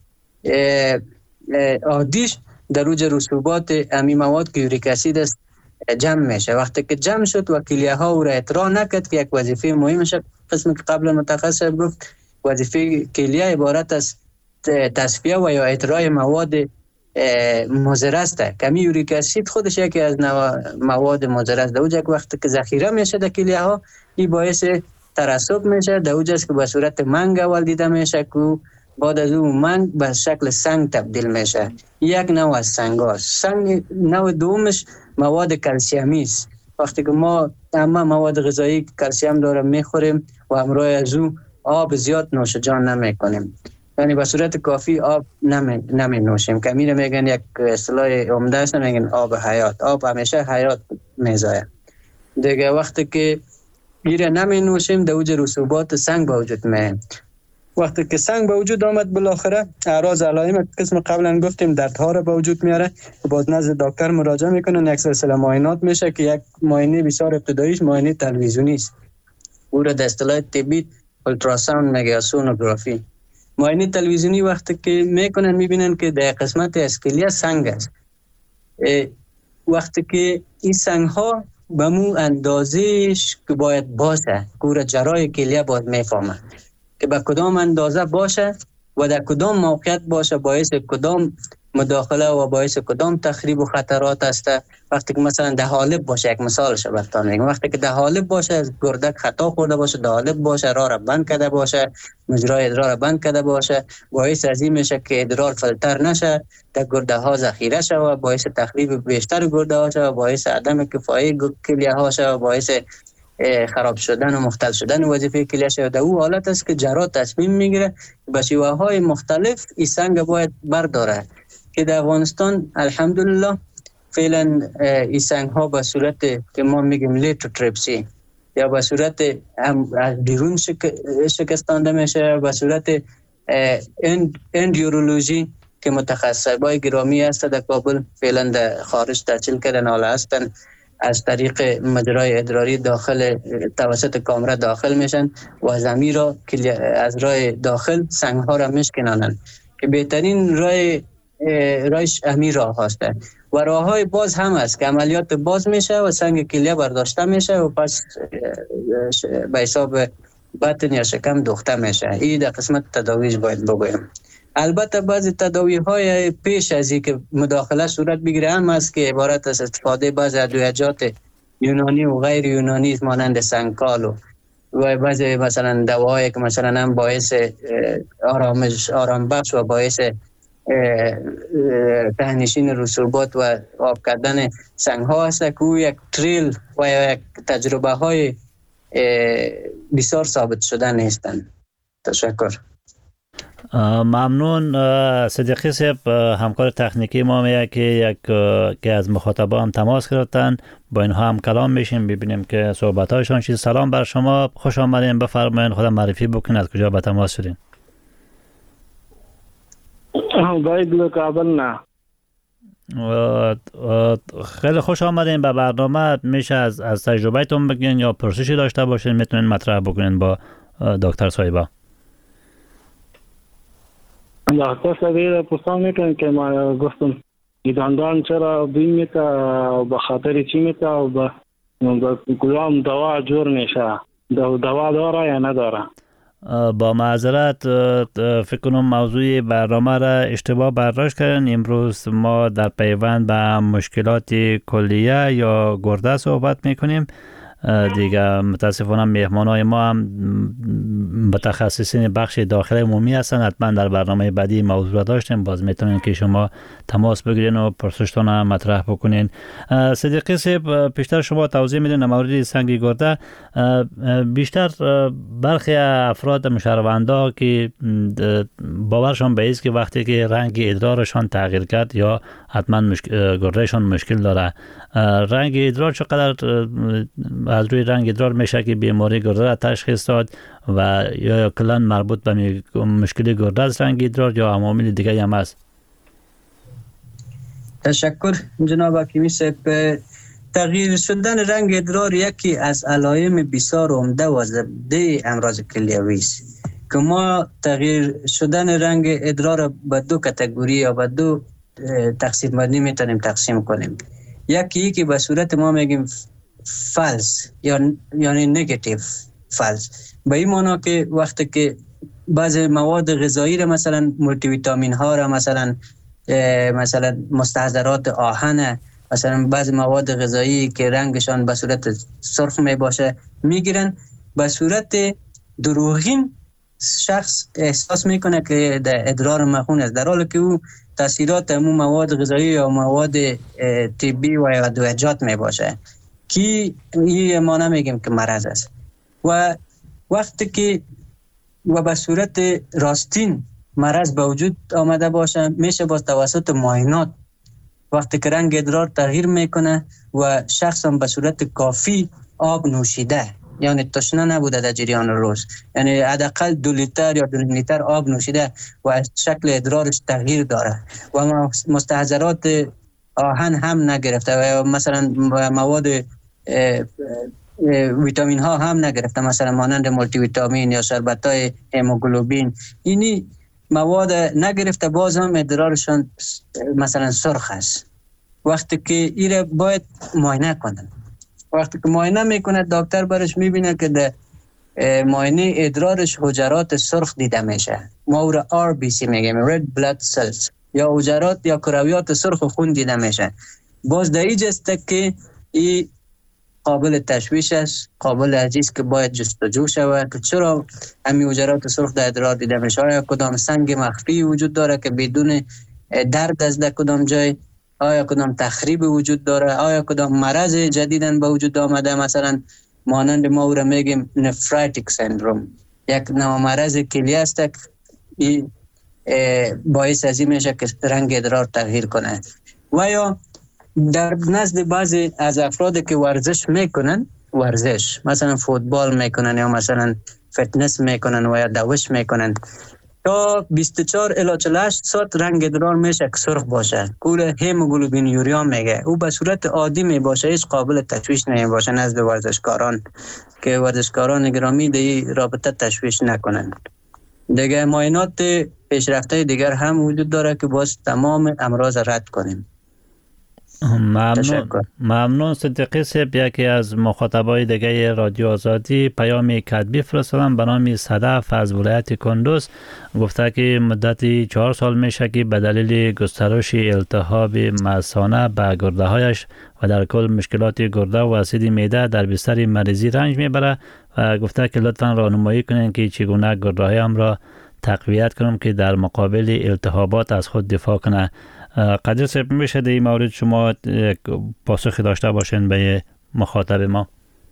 عادیش در اوج رسوبات امی مواد که یوریک اسید است جمع میشه. وقتی که جمع شد و کلیه ها او را اطراح نکرد که یک وظیفه مهمش قسمی که قبل متخصص گفت وظیفه کلیه عبارت از تصفیه و یا اطراح مواد مضر است. کمی یوریک اسید خودش یکی از مواد مضر است. در اوج وقتی که ذخیره میشه در کلیه ها این باعث ترسب میشه. در اوج است که به صورت منگ اول دیده میشه که بعد از اون منگ به شکل سنگ تبدیل میشه. یک نوع از سنگ هست. سنگ نوع دومش مواد کلسیمی است. وقتی که ما همه مواد غذایی کلسیم داره میخوریم و همراه از اون آب زیاد نوش جان نمیکنیم، یعنی به صورت کافی آب نمی نوشیم که میره میگن یک اصطلاح عمده است میگن آب حیات. آب همیشه حیات میزاید دیگه. وقتی که میره نمی نوشیم در اوج رسوبات سنگ به وجود میاد. وقتی که سنگ به وجود آمد بالاخره اعراض علائم قسم قبلا گفتیم دردها رو به وجود میاره. باز نزد دکتر مراجعه میکنن، یک سلسله معاینات میشه که یک معاینه بسیار ابتداییش معاینه تلویزیونی است. او را در اصطلاح طبی اولتراساوند میگه، سونوگرافی. معاینه تلویزیونی وقتی که میکنن میبینن که در قسمت اسکلیا سنگ است. وقتی که این سنگ ها به مو اندازهش که باید باشه کور جرای کلیه باید میفهمه که به کدام اندازه باشه و در کدام موقعیت باشه، باعث کدام مداخله و باعث کدام تخریب و خطرات است. وقتی که مثلا ده حالب باشه، یک مثالش براتون میگم، وقتی که ده حالب باشه از گردک خطا خورده باشه، ده حالب باشه راه را بند کرده باشه، مجرای ادرار را بند کرده باشه، باعث از این میشه که ادرار فلتر نشه، در گرده ها ذخیره شود، باعث تخریب بیشتر گرده ها شود، باعث عدم کفایی کلیه ها شود، باعث خراب شدن و مختل شدن وظیفه کلیه شود. در او حالت است که جراح تصمیم میگیره به شیوه های مختلف این سنگ باید برداره که در افغانستان الحمدلله فعلا این سنگ ها به صورت که ما میگیم لیتوتریپسی یا به صورت از بیرون شکستانده میشه، به صورت اندیورولوژی که متخصصای گرامی هست در کابل فعلا در خارج تحصیل کردن، حالا هستن از طریق مجرای ادراری داخل توسط کامره داخل میشن و از امیر را از راه داخل سنگ ها را میشکنانن که بهترین رایش امیر راه هسته و راه های باز هم است که عملیات باز میشه و سنگ کلیه برداشته میشه و پس به حساب بطن یا شکم دوخته میشه. این در قسمت تداویش باید بگویم. البته بعضی تداوی های پیش از این که مداخله صورت بگیره هم است که عبارت از استفاده بعضی ادویه‌جات یونانی و غیر یونانی مانند سنگکال و بعضی مثلا دواهایی که مثلا هم باعث آرام بخش و باعث تهنشین رسوبات و آب کردن سنگ ها هست که او یک تریل و یک تجربه های بسیار ثابت شده نیستند. تشکر. ممنون. صدیقی صاحب همکار تکنیکی ما میگه که از مخاطبا هم تماس گرفتن، با اینها هم کلام میشیم ببینیم که صحبت هایشان چیز. سلام بر شما، خوش آمدین، بفرمایید خودم معرفی بکنید، از کجا به تماس شدین؟ باید کابل نه. خیلی خوش آمدین به برنامه. میشه از تجربهتون بگین یا پرسشی داشته باشین میتونین مطرح بکنین با دکتر صاحبا. دکتر صاحب پرسان میکنن که ما گفتم دندان چرا بین میته و به خاطر چی میته و به کدام دوا جور میشه، دوا داره یا نداره؟ با معذرت فکر کنم موضوع برنامه را اشتباه برداشت کردن. امروز ما در پیوند به مشکلات کلیه یا گرده صحبت میکنیم دیگه. متاسفانه مهمانای ما هم متخصصین بخش داخل عمومی هستن، حتما در برنامه بعدی موضوع داشتیم، باز میتونین که شما تماس بگیرین و پرسشتون هم مطرح بکنین. صدیقی صاحب پیشتر شما توضیح میدین در مورد سنگ گرده. بیشتر برخی افراد مشهروندا که باورشان به این است که وقتی که رنگ ادرارشان تغییر کرد یا حتما گردهشان مشکل داره، رنگ ادرار چقدر از روی رنگ ادرار میشه که بیماری گرده را تشخیص داد و یا کلا مربوط به مشکل گرده از رنگ ادرار یا عوامل دیگه هم است؟ تشکر جناب حکیمی صاحب. تغییر شدن رنگ ادرار یکی از علائم بسیار عمده و زبده امراض کلیوی است که ما تغییر شدن رنگ ادرار به دو کاتگوری یا به دو تقسیم بندی میتونیم تقسیم کنیم. یکی که به صورت ما میگیم فالس یعنی نگاتیو فالس، به این معنی که وقتی که بعض مواد غذایی را مثلا مولتی ویتامین ها را مثلا مستحضرات آهن، مثلا بعض مواد غذایی که رنگشان به صورت سرخ می باشه میگیرن، به صورت دروغین شخص احساس میکنه که در ادرار مخون است، در حالی که او تاثیرات همون مواد غذایی یا مواد طبی و ادویه‌جات می باشه که این ما نمیگیم که مرض است. و وقتی که و به صورت راستین مرض به وجود آمده باشه، میشه با توسط معاینات وقتی که رنگ ادرار تغییر میکنه و شخص هم به صورت کافی آب نوشیده، یعنی تشنه نبوده در جریان روز، یعنی حداقل 2 لیتر یا 2 لیتر آب نوشیده و شکل ادرارش تغییر داره و مستحضرات آهن هم نگرفته و مثلا مواد ویتامین ها هم نگرفته، مثلا مانند مولتی ویتامین یا شربت های هموگلوبین، اینی مواد نگرفته، باز هم ادرارشان مثلا سرخ است. وقتی که ایره باید معاینه کنن. وقتی که معاینه میکنه دکتر برش میبینه که در معاینه ادرارش حجرات سرخ دیده میشه. ما او را RBC میگیم Red Blood Cells یا حجرات یا کرویات سرخ خون دیده میشه. باز در اینجاست که این قابل تشویش است، قابل عزیز که باید جستجو شود که چرا همین حجرات سرخ در ادرار دیده میشه. آیا کدام سنگ مخفی وجود داره که بدون درد از در کدام جای، آیا کدام تخریب وجود داره، آیا کدام مرض جدیدن به وجود آمده، مثلا مانند ما او را میگیم نفراتیک سندروم، یک نوع مرض کلیه است که باعث از این میشه که رنگ ادرار تغییر کنه. و یا در نزد بعضی از افرادی که ورزش میکنن، ورزش مثلا فوتبال میکنن یا مثلا فتنس میکنن و یا دوش میکنن، تا 24 الی 48 ساعت رنگ ادرار میشه که سرخ باشه، کول هموگلوبین یوریا میگه. او به صورت عادی می باشه، هیچ قابل تشویش نمی باشه نزد ورزشکاران، که ورزشکاران گرامی در رابطه تشویش نکنن. دیگه معاینات پیشرفته دیگر هم وجود داره که باز تمام امراض رد کنیم. ممنون صدیقی صاحب. یکی از مخاطبای دیگه رادیو آزادی پیامی کتبی فرستادن به نام صدف از ولایت کندوز. گفته که مدتی 4 سال میشه که به دلیل گسترش التهاب مثانه به گرده هایش و در کل مشکلات گرده و اسید معده در بستر مریضی رنج میبره و گفته که لطفا راهنمایی کنین که چگونه گرده هایم را تقویت کنم که در مقابل التهابات از خود دفاع کنه. قدیر صاحب میشه در این مورد شما پاسخی داشته باشین به مخاطب ما؟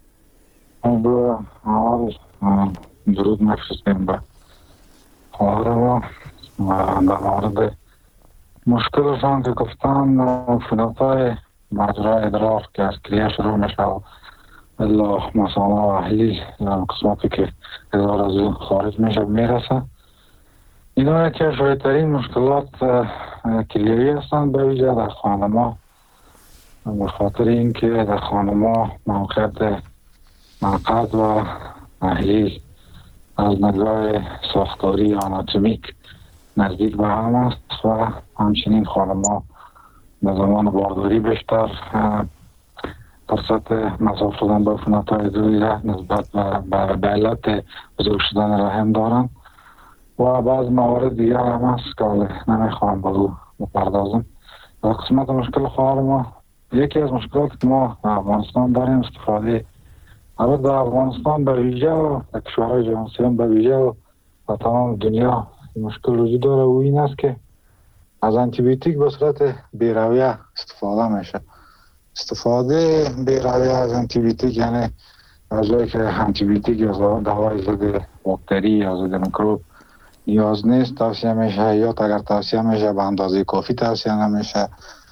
درود مخصوصیم به خواهر ما در مورد مشکلشان که گفتن عفونت‌های مجرای ادرار که از کلیه شروع میشه الا مثانه و احلیل قسمتی که ادرار از اون خارج میشه میرسه. اینا یکی از شایدترین مشکلات کلیوی هستند به ویژه در خانما، به خاطر اینکه در خانما موقعیت مقعد و احلیل از نگاه ساختاری آناتومیک نزدیک به هم است و همچنین خانما به زمان بارداری بیشتر فرصت مصاب شدن به عفونت‌های ادراری نسبت به علت بزرگ شدن رحم دارند و بعض موارد دیگر هم هست که نمیخوام با او بپردازم. در قسمت مشکل خواهر ما، یکی از مشکلاتی که ما در افغانستان داریم استفاده، البته در افغانستان به ویژه و در کشورهای جهان به ویژه و در تمام دنیا مشکل وجود داره و این است که از انتیبیوتیک به صورت بی‌رویه استفاده میشه. استفاده بی‌رویه از انتیبیوتیک یعنی از جایی که انتیبیوتیک یا دوای ضد باکتری یا ضد میکروب نیاز نیست توصیه میشه، یا اگر توصیه میشه به اندازه کافی توصیه نمیشه.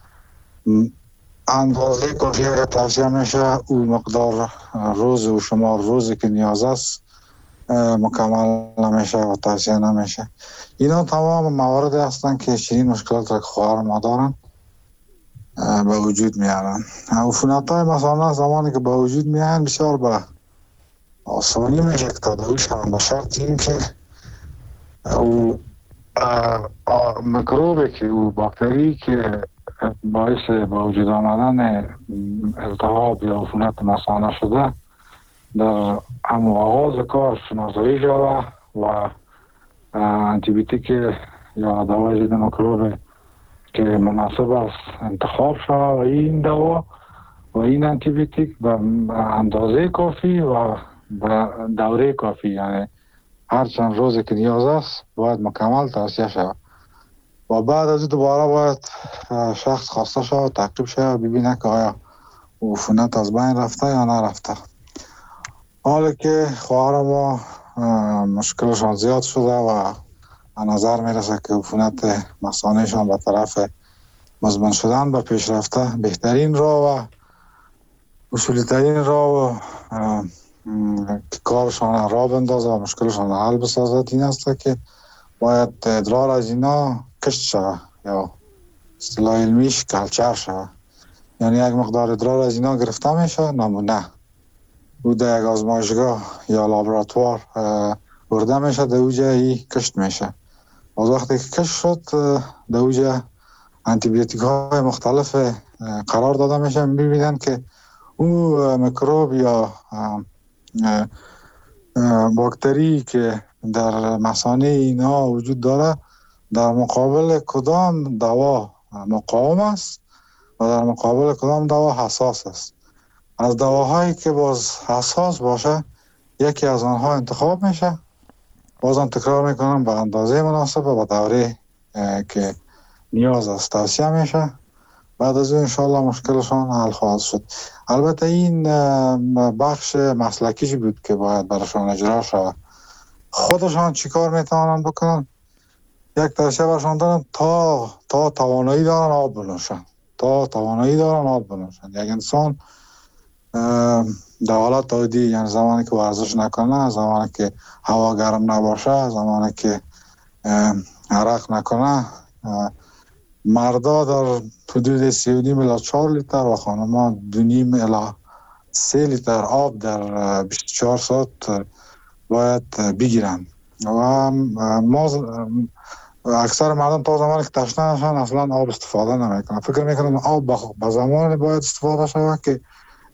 اندازه کافی اگر توصیه میشه او مقدار روز و شمار روزی که نیاز است مکمل نمیشه و توصیه نمیشه. اینا تمام مواردی هستن که چنین مشکلات را که خواهر ما دارن به وجود میارن. عفونت‌های مثانه زمانی که به وجود میان بسیار به آسانی میشه که تداویش هم، به شرط این که او میکروبی که او باکتری که باعث به وجود آمدن التهاب یا عفونت مثانه شده در همون آغاز کار شناسایی شده و انتیبیوتیک یا دوای ضد میکروب که مناسب است انتخاب شده و این دوا و این انتیبیوتیک به اندازه کافی و به دوره کافی، یعنی هر چند روزی که نیاز است باید مکمل توصیه شود و بعد از دوباره باید شخص خواسته شود تعقیب شود ببینه که آیا عفونت از بین رفته یا نرفته. حالا که خواهر ما مشکلشان زیاد شده و به نظر میرسه که عفونت مثانهشان به طرف مزمن شدن به پیش رفته، بهترین راه و اصولی ترین راه و کارشان را بندازه و مشکلشان حل بسازد این است که باید ادرار از اینا کشت شود یا اصطلاح علمیش کلچر شود، یعنی یک مقدار ادرار از اینا گرفته میشه، نمونه او در یک آزمایشگاه یا لابراتوار برده میشه، در اوجه ای کشت میشه. از وقتی که کشت شد در اوجه آنتی بیوتیک های مختلف قرار داده میشه، میبینن که او میکروب یا باکتری که در مثانه اینا وجود داره در مقابل کدام دوا مقاوم است و در مقابل کدام دوا حساس است. از دواهایی که باز حساس باشه یکی از آنها انتخاب میشه، بازم تکرار میکنم به اندازه مناسب و به دوره که نیاز است توصیه میشه. بعد از این انشاءالله مشکلشان حل خواهد شد. البته این بخش مسلکیش بود که باید براشان اجرا شود. خودشان چیکار میتوانند بکنن؟ یک توصیه براشان دارم تا توانایی دارن آب بنوشن. یک انسان در حالت عادی، یعنی زمانی که ورزش نکنه، زمانی که هوا گرم نباشه، زمانی که عرق نکنه، مردا در حدود 3.5 الی 4 لیتر و خانما 2.5 الی 3 لیتر آب در 24 ساعت باید بگیرن. و ما اکثر مردم تا زمانی که تشنه نشن اصلا آب استفاده نمیکنن. فکر میکنن آب به زمانی باید استفاده شود که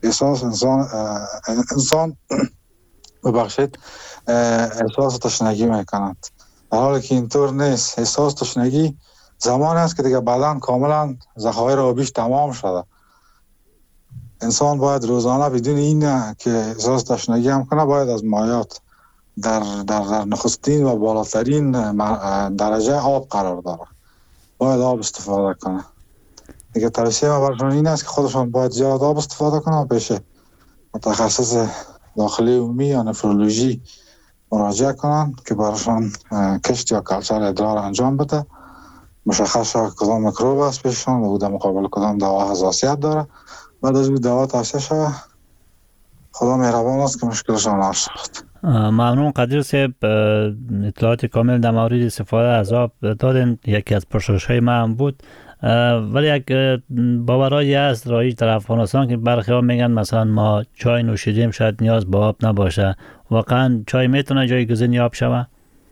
انسان ببخشید احساس تشنگی میکنند، در حالی که اینطور نیست. احساس تشنگی زمانی است که دیگه بدن کاملا ذخایر آبیش تمام شده. انسان باید روزانه بدون این که احساس تشنگی هم کنه باید از مایات در نخستین و بالاترین درجه آب قرار داره، باید آب استفاده کنه. دیگه توصیه ما برشان این است که خودشان باید زیاد آب استفاده کنه و پیش متخصص داخلی عمومی یا نفرولوژی مراجعه کنن که برشان کشت یا کلچر ادرار انجام بده، مشخص شد کدام میکروب است پیششان و در مقابل کدام دوا حساسیت داره. بعد از اون دوا توصیه شود. خدا مهربان است که مشکلشان حل شد. ممنون قدیر صاحب، اطلاعات کامل در مورد استفاده از آب دادن. یکی از پرسش‌های من هم بود، ولی یک باورایی هست رایج در افغانستان که برخی ها میگن مثلا ما چای نوشیدیم شاید نیاز به آب نباشه. واقعا چای میتونه جایگزین آب شود؟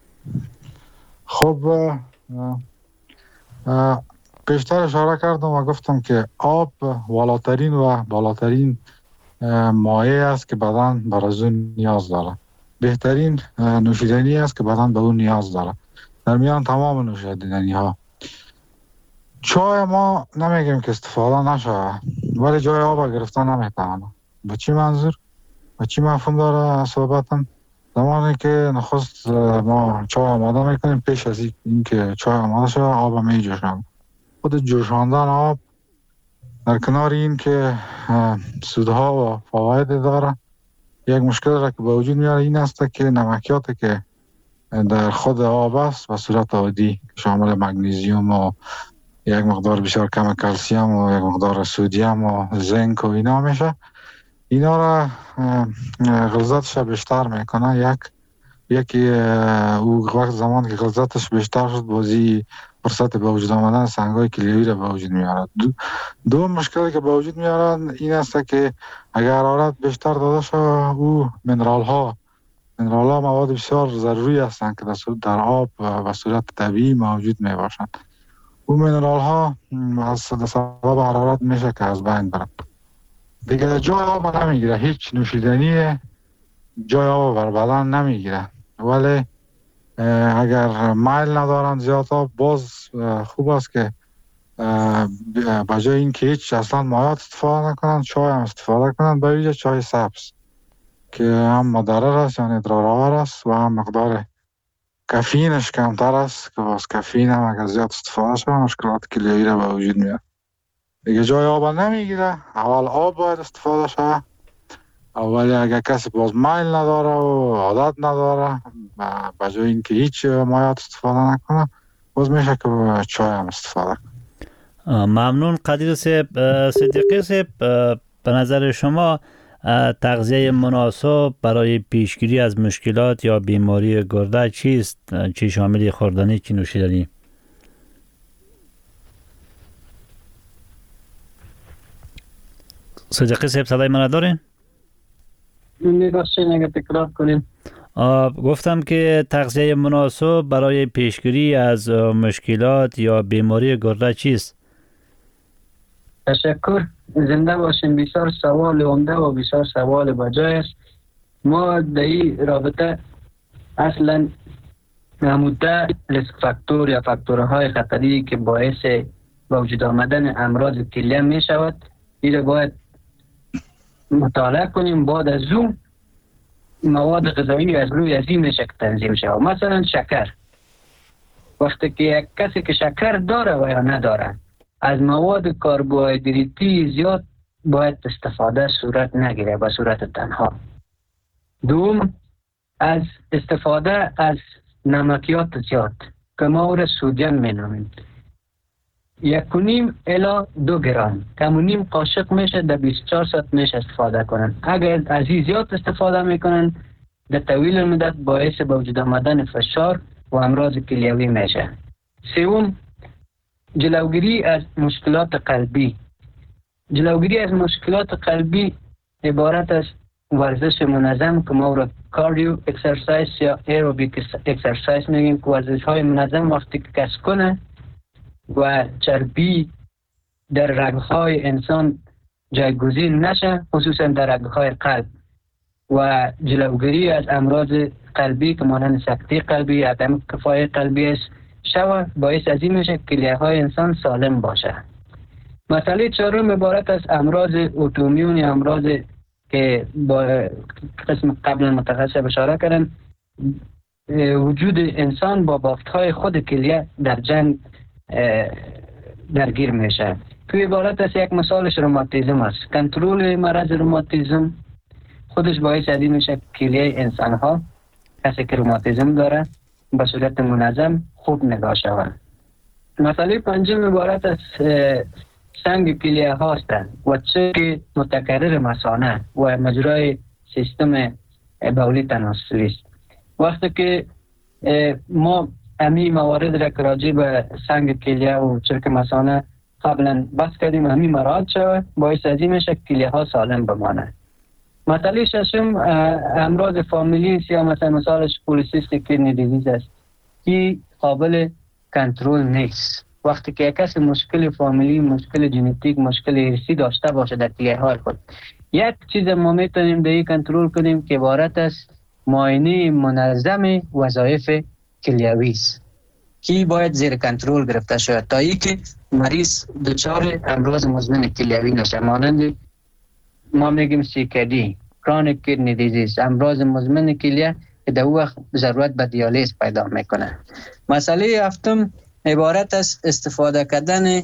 خب پیشتر اشاره کردم و گفتم که آب والاترین و بالاترین مایع است که بدن برای اون نیاز داره. بهترین نوشیدنی است که بدن به اون نیاز داره در میان تمام نوشیدنی ها. چای ما نمیگیم که استفاده نشه، ولی جای آب گرفتن نمیتونه. به چی منظور؟ به چی مفهوم داره صحبتم؟ زمانی که نخست ما چای آماده میکنیم، پیش از این که چای آماده شده آب میجوشیم. خود جوشاندن آب در کنار این که سودها و فواید داره، یک مشکل را که به وجود میاره این است که نمکیاتی که در خود آب است به صورت عادی شامل مگنیزیوم و یک مقدار بسیار کم کلسیم و یک مقدار سودیم و زنک و اینا میشه، اینا را غلظتش بیشتر میکنه. یکی او وقت زمان که غلظتش بیشتر شد بازی فرصت به وجود آمدن سنگای کلیویی را به وجود میارد. دو مشکلی که به وجود میارن این است که اگر حرارت بیشتر داده شد او منرال ها مواد بسیار ضروری هستند که در آب و صورت طبیعی موجود می باشند. او منرال ها از سبب حرارت میشه که از بین برند. دیگه جای آب نمیگیره، هیچ نوشیدنی جای آب بر بدن نمیگیره. ولی اگر میل ندارن زیاد آب، باز خوب است که بجای این که هیچ اصلا مایات استفاده نکنن، چای هم استفاده کنن، به ویژه چای سبز که هم مضر است یعنی ادرارآور است و هم مقدار کافئینش کمتر است که باز کافئین هم اگر زیاد استفاده شد مشکلات کلیویی را به وجود میاره. دیگه جای آب نمیگیره، اول آب باید استفاده شود. ولی اگر کسی باز میل نداره و عادت نداره به جای اینکه هیچ مایات استفاده نکنه، باز میشه که چای هم استفاده کنه. ممنون قدیر صاحب. صدیقی صاحب، به نظر شما تغذیه مناسب برای پیشگیری از مشکلات یا بیماری گرده چیست؟ چی شامل خوردنی چی نوشیدنی؟ صدیقی صاحب صدای من دارین؟ می‌بخشید اگه تکرار کنیم. گفتم که تغذیه مناسب برای پیشگیری از مشکلات یا بیماری گرده چیست؟ تشکر. زنده باشین. بسیار سوال عمده و بسیار سوال بجای است. ما در این رابطه اصلا نموده ریسک فاکتور یا فاکتورهای خطری که باعث به وجود آمدن امراض کلیه می شود، این باید مطالعه کنیم. بعد از اون مواد غذایی از روی از این میشه که تنظیم شود. مثلا شکر، وقتی که یک کسی که شکر داره و یا نداره، از مواد کربوهیدراتی زیاد باید استفاده صورت نگیره به صورت تنها. دوم، از استفاده از نمکیات زیاد که ما او را سودیم می نامیم، 1.5 الی 2 گرم کمونیم قاشق میشه در 24 ساعت میشه استفاده کنن. اگر از این زیاد استفاده میکنن در طویل مدت باعث به وجود آمدن فشار و امراض کلیوی میشه. سوم، جلوگیری از مشکلات قلبی. جلوگیری از مشکلات قلبی عبارت از ورزش منظم که ما را کاردیو اکسرسایز یا ایروبیک اکسرسایز میگیم، که ورزش های منظم وقتی که کس کنه و چربی در رگهای انسان جایگزین نشه، خصوصا در رگهای قلب، و جلوگیری از امراض قلبی که مانند سکته قلبی، عدم کفای قلبی است شود، باعث از این میشه که کلیه های انسان سالم باشه. مسئله چهارم عبارت از امراض اتومیون یا امراض که با قسم قبل متخصص اشاره کردن، وجود انسان با بافت‌های خود کلیه در جنگ درگیر میشه. که عبارت از یک مثالش روماتیسم است. کنترل مرض روماتیسم خودش باعث از این میشه کلیه انسان ها، کسی که روماتیسم داره، به صورت منظم خوب نگاه شود. مسئله پنجم عبارت از سنگ کلیه هاستند و چه که متکرر مثانه و مجرای سیستم بولی تناسلی است. وقتی که ما امی موارد را که راجع به سنگ کلیه و چرک مثانه قبلا بحث کردیم، امی مراحل شود، باعث از این میشه کلیه ها سالم بمانه. مسئله ششم امراض فامیلی است یا مثالش پولیسیستیک کدنی دیزیز است که قابل کنترل نیست. وقتی که کسی مشکل فامیلی، مشکل ژنتیک، مشکل ارثی داشته باشه در کلیه های خود، یک چیز ما میتونیم به این کنترل کنیم که عبارت است معاینه منظم وظایف کلیوی است که باید زیر کنترل گرفته شود تا اینکه مریض دچار امراض مزمن کلیوی نشه، مانند ما میگیم CKD کرونیک کدنی دیزیز، امراض مزمن کلیه که در وقت ضرورت به دیالیز پیدا میکنه. مسئله هفتم عبارت از استفاده کردن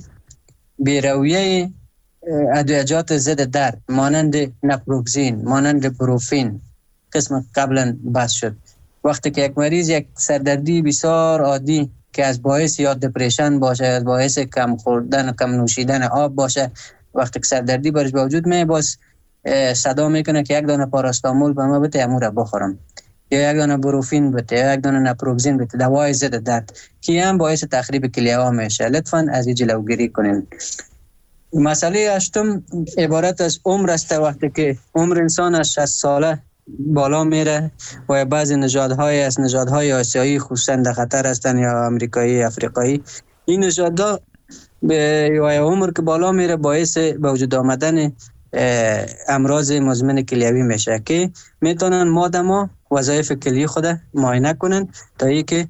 بیرویه ادویجات ضد درد مانند نپروکسین، مانند بروفین، قسم قبلا بحث شد. وقتی که یک مریض یک سردردی بسیار عادی که از باعث یا دپریشن باشه، از باعث کم خوردن، کم نوشیدن آب باشه، وقتی که سردردی برش به وجود میاد، باز صدا میکنه که یک دانه پاراستامول به ما بده، امو را بخورم، یا یک دانه بروفین بده، یا یک دانه نپروکسین بده، دوای ضد درد، که هم باعث تخریب کلیه ها میشه. لطفاً از این جلوگیری کنین. مسئله هشتم عبارت از عمر است. وقتی که عمر انسان از 60 ساله بالا میره و بعضی نژادهای از نژادهای آسیایی خصوصا در خطر هستند یا امریکایی، افریقایی، این نژادها به عمر که بالا میره باعث به وجود آمدن امراض مزمن کلیوی میشه که میتونن مادما وظایف کلیه خود معاینه کنن تا اینکه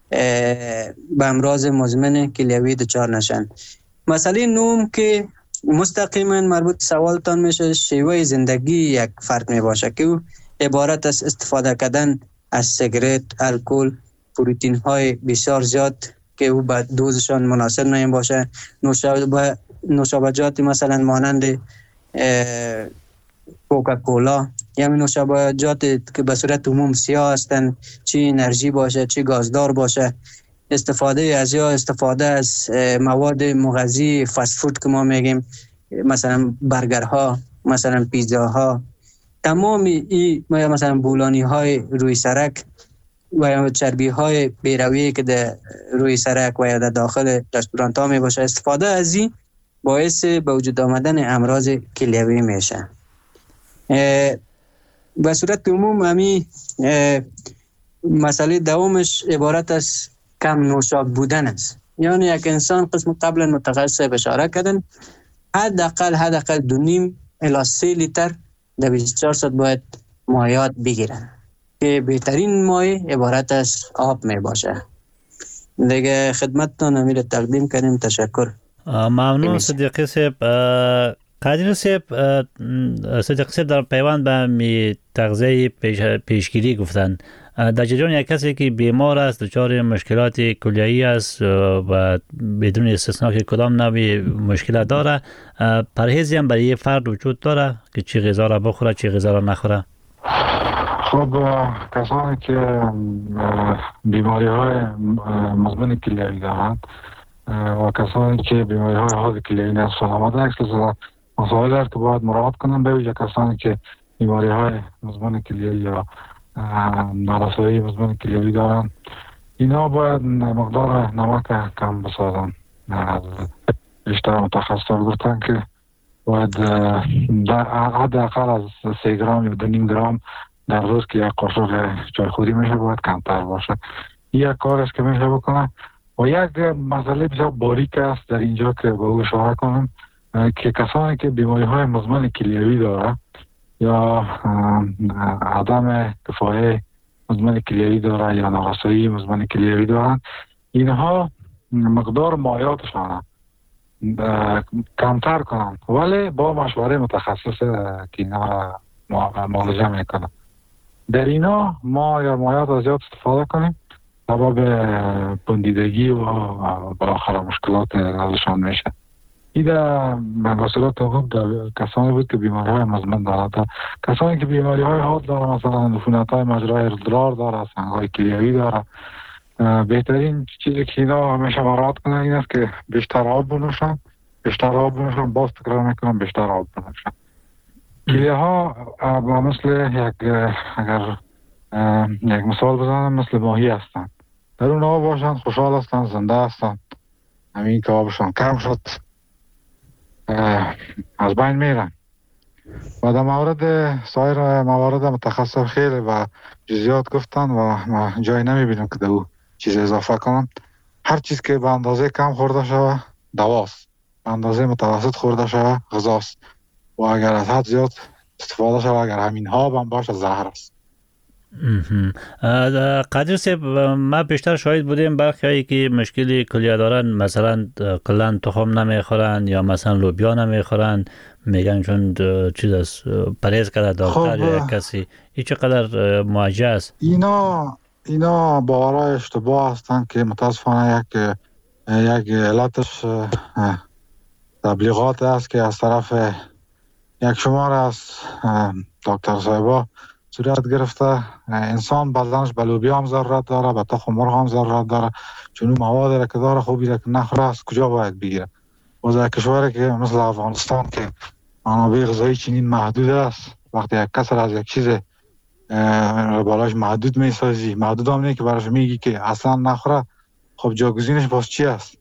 به امراض مزمن کلیوی دچار نشن. مسئله نهم که مستقیما مربوط سوالتان میشه، شیوه زندگی یک فرد میباشه که او عبارت از استفاده کردن از سیگرت، الکل، پروتئین های بسیار زیاد که او به دوزشان مناسب نمی باشه، نوشابجات مثلا مانند کوکاکولا یا نوشابجات که به صورت عموم سیاه هستند، چی انرژی باشه چی گازدار باشه، استفاده از یا استفاده از مواد مغذی فست فود که ما میگیم، مثلا برگرها، مثلا پیزاها، تمام این مثلا بولانی های روی سرک و چربی های بیرویه که در روی سرک و یا در داخل رستورانت ها می باشه، استفاده از این باعث به وجود آمدن امراض کلیوی میشه. به صورت عموم همی مسئله دومش عبارت از کم نوشابه بودن است. یعنی یک انسان قسم قبلا متخصص اشاره کردن حداقل 2.5 الی 3 لیتر در 24 ساعت باید مایعات بگیرن که بهترین مایع عبارت از آب می باشه. دیگه خدمتتون امیر تقدیم کردیم. تشکر. ممنون صدیقی صاحب. قادر صاحب، صدیقی صاحب در پیوند به می تغذیه پیشگیری گفتن. در جریان یک کسی که بیمار است، دچار مشکلات کلیه‌ای است و بدون استثنا که کدام نوع مشکل داره، پرهیزی هم برای فرد وجود داره که چه غذا را بخوره چه غذا را نخوره؟ خب کسانی که بیماری های مزمن کلیوی دارند و کسانی که بیماری های حاد کلیوی نصف آمده اکسلزا مسائل است که باید مراعات کنند، به ویژه کسانی که بیماری های مزمن کلیوی یا نارسایی مزمن کلیوی دارند، اینا باید مقدار نمک کم بسازند. بیشتر متخصصان گفتن که باید حداقل از 3 گرم یا 2.5 گرم در روز که یک قاشق چایخوری میشه باید کمتر باشه. یک کار است که میشه بکنه. و یک مسئله بسیار باریک است در اینجا که به او اشاره کنم که کسانی که بیماری های مزمن کلیوی داره یا عدم کفایه مزمن کلیوی داره یا نارسایی مزمن کلیوی دارن، اینها مقدار مایعاتشان کمتر کنن، ولی با مشوره متخصص که اینا معالجه میکنه. در اینا ما یا مایعات از زیاد استفاده کنیم سبب بندیدگی و بالاخره مشکلات ازشان میشه. این در مواصلات خوب کسانی بود که بیماری های مزمن دارد. کسانی که بیماری های حاد داره، مثلا عفونت های مجرای ادرار داره، سنگ های کلیوی داره، بهترین چیزی که اینا همیشه مراعات کنن این است که بیشتر آب بنوشن. باز تکرار میکنم بیشتر آب بنوشن. کلیه ها مثل اگر یک مثال بزنم مثل ماهی هستن، در اون آب باشن خوشحال هستن، زنده هستن. همین که آبشان کم شد از بین میرن. و در مورد سایر موارد متخصص خیلی و جزئیات گفتن و ما جای نمیبینم که دو چیز اضافه کنم. هر چیز که به اندازه کم خورده شوه دواست، به اندازه متوسط خورده شوه غذاست و اگر از حد زیاد استفاده شوه، اگر همین ها هم باشه زهر است. قادر صاحب، ما بیشتر شاهد بودیم برخی هایی که مشکلی کلیه دارن، مثلا کلان تخم نمیخورن یا مثلا لوبیا نمیخورن، میگن چون چیز است پرهیز کرده دکتر یا کسی. این چقدر مواجه است؟ اینا باورهای اشتباه هستن که متاسفانه یک علتش تبلیغات است که از طرف یک شمار از دکتر صاحبا صورت گرفته. انسان بدنش به لوبیا هم ضرورت داره، به تخم مرغ هم ضرورت داره، چون اون مواد که داره خوبی که نخوره از کجا باید بگیره؟ و در کشوری که مثل افغانستان که منابع غذایی چنین محدود است، وقتی یک کس از یک چیز بالاش محدود میسازی، محدود هم نه که براش میگی که اصلا نخوره، خب جاگزینش باز چی است؟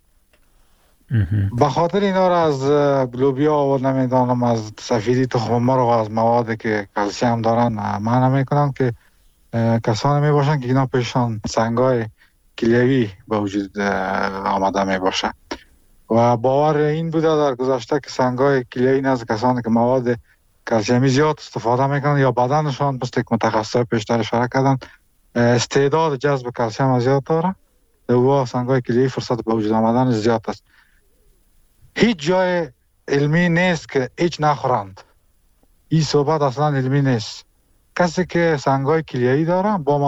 به خاطر اینا را از لوبیا و نمیدانم از سفیدی تخم مرغ و از مواد که کلسیم دارن منع میکنن که کسانی میباشن که اینا پیشان سنگای کلیوی به وجود آمده میباشن و باور این بوده در گذشته که سنگای کلیوی نزد کسانی که مواد کلسیمی زیاد استفاده میکنن یا بدنشان مثل که متخصص پیشتر اشاره کردن استعداد جذب کلسیم زیاد داره، و سنگای کلیوی فرصت به وجود آمدن زیاد است. هیچ جای علمی نیست که هیچ نخورند. این صحبت اصلا علمی نیست. کسی که سنگای کلیوی داره با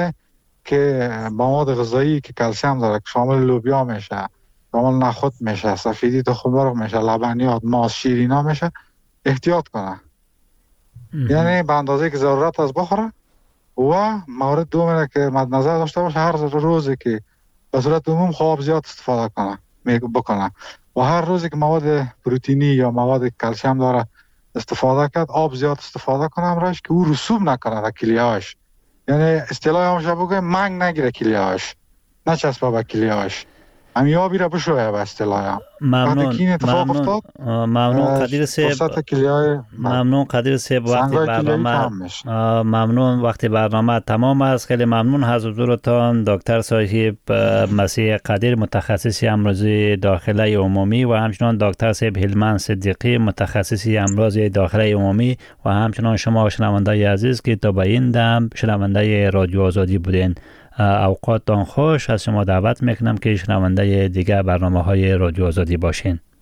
مواد غذایی که کلسیم داره که شامل لوبیا میشه، شامل نخود میشه، سفیدی تخم مرغ میشه، لبنیات، ماست، شیر اینا میشه، احتیاط کنه. یعنی به اندازه که ضرورت است بخوره. و مورد دوم که مد نظر داشته باشه هر روزی که به صورت عموم خواب زیاد استفاده بکنه و هر روزی که مواد پروتئینی یا مواد کلسیم داره استفاده کرد، آب زیاد استفاده کنه امروز که او رسوب نکنه در کلیه‌اش. یعنی اصطلاح همش بگه منگ نگیره کلیه‌اش، نچسبه به کلیه‌اش. همین آبی را بشویه به اصطلاح. ممنون قدیر صاحب. ممنون قدیر صاحب. وقتی برنامه تمام است. خیلی ممنون از حضورتان دکتر صاحب مسیح قدیر، متخصص امراض داخله عمومی، و همچنان دکتر صاحب هلمند صدیقی، متخصص امراض داخله عمومی، و همچنان شما شنونده عزیز که تا به این دم شنونده رادیو آزادی بودین. اوقاتتان خوش. از شما دعوت میکنم که شنونده دیگر برنامه های رادیو آزادی باشین.